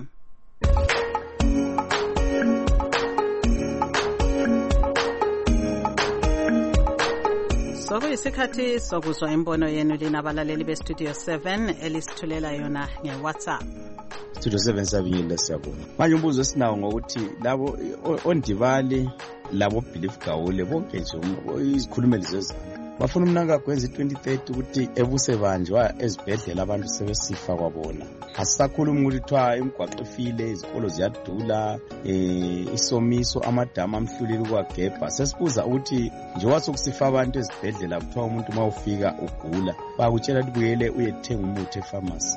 Sokuyisikhathi sokuzwa imbono yenu linabalaleli bestudio seven elisithulela yona ngeWhatsApp. Studio seven sabingile siyabonga. Manje umbuzo esinawo ngokuthi labo ondibali labo Belief Gawule bonke nje izikhulumeli zezana bafuna umnanga kwenza i-twenty thirty ukuthi ebuse banjwa ezibhedlela abantu sebesifa kwabona. Asisakhuluma ukuthi kuthiwa imigwaqo ifile, izikolo ziyadula, eh isomiso, amadama amhlulile ukwagebha. Sesibuza ukuthi njengoba sokusifa abantu ezibhedlela kuthiwa umuntu mawufika ugula bakutshela ukuthi buyele uyethenga umuthi epharmacy.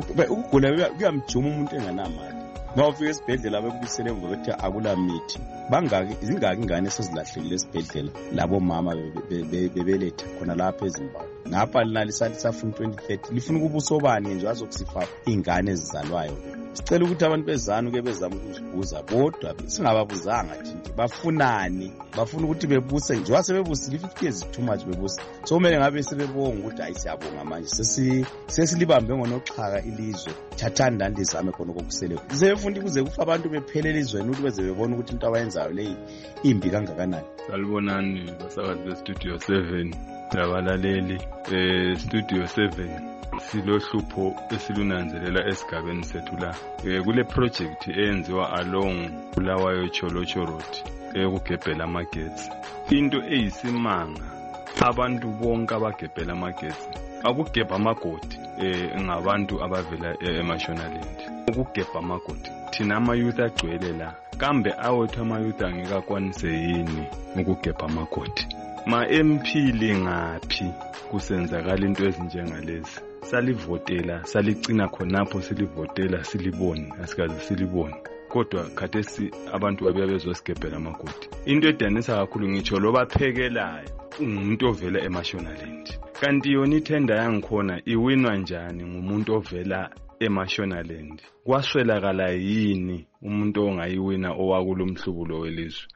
Ukugula kuyamjuma umuntu enganamali. Mawufika esibhedlela bekubisele ngokuthi akula mithi. Bangaki zingaki ingane sezilahlekile esibhedlela labo mama bebeletha khona lapha eZimbabwe. Ngapha linali sathi safuna twenty thirty lifuna ukubusobani nje azokusifa ingane ezizalwayo. Sicela ukuthi abantu bezana ke bezama ukuzibuza bodwa singababuzanga thina bafunani, bafuna ukuthi bebuse nje wasebebusile fifty years too much bebuse. So kumele ngabe sebebonga ukuthi ayisiyabonga manje sesi sesilibambe ngonoxhaka ilizwe thathanda ndizame khona kokusele zefunda kuze kufa abantu bephelele izweni ukuthi beze bebona ukuthi into abayenzayo leyi imbi kangakanani. Salibonani basakazi bestudio seven abalaleli eh studio seven silohlupho esilunanzelela esigabeni sethu la kule project eyenziwa along Bulawayo Cholocho Road ukugebhela amagetsi. Into eyisimanga abantu bonke abagebhela amagetsi akugebha amagodi eh ngabantu abavela eMashonaland ukugebha amagodi thina ama youth agcwele la kambe awethu ama youth angekakwanise yini ukugebha amagodi. Ma M P lingaphi kusenzakala into ezinjengalezi salivotela salicina khonapho silivotela silibone asikaze silibone kodwa khathesi abantu babezosigebhela amagodi. Into edanisa kakhulu ngitsho lo baphekelayo umuntu ovela eMashonaland kanti yona ithenda yangikhona iwinwa njani ngumuntu ovela eMashonaland. Kwaswelakala yini umuntu ongayiwina owakulomhlubulo welizwe?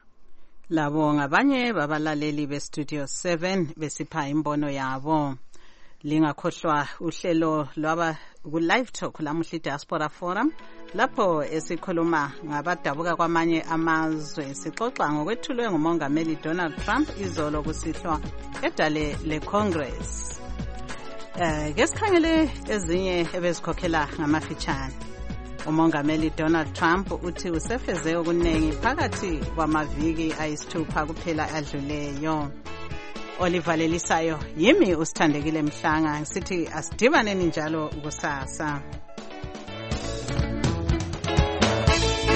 Labo ngabanye babalaleli bestudio seven besipha imbono yabo. Lingakhohlwa uhlelo lwaba ku live talk lamuhla diaspora forum lapho esikhuluma ngabadabuka kwamanye amazwe sixoxa ngokwethulwe ngumongameli Donald Trump izolo kusihlwa edale le Congress. Eh ngesikhangele ezinye ebezikhokhela ngamafitshane. Umongameli Donald Trump uthi usefeze okunengi phakathi kwamaviki ayisithupha kuphela adluleyo. Oliver Lelisayo yimi usithandekile Mhlanga sithi asidibaneni njalo kusasa.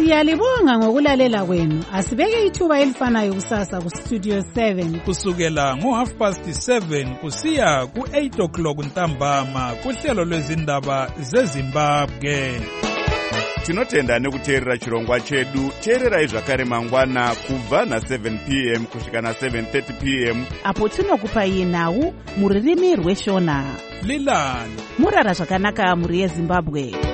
Siyalibonga ngokulalela kwenu. Asibeke ithuba elifanayo kusasa ku Studio seven. Kusukela ngo half past seven kusiya ku eight o'clock ntambama kuhlelo lwezindaba zeZimbabwe. Tinotenda nekuteerera chirongwa chedu. Teererai zvakare mangwana kubva na seven p m kusvika na seven thirty p m apo tinokupai nhau muririmi rweshona. Lilani murara zvakanaka muri yeZimbabwe.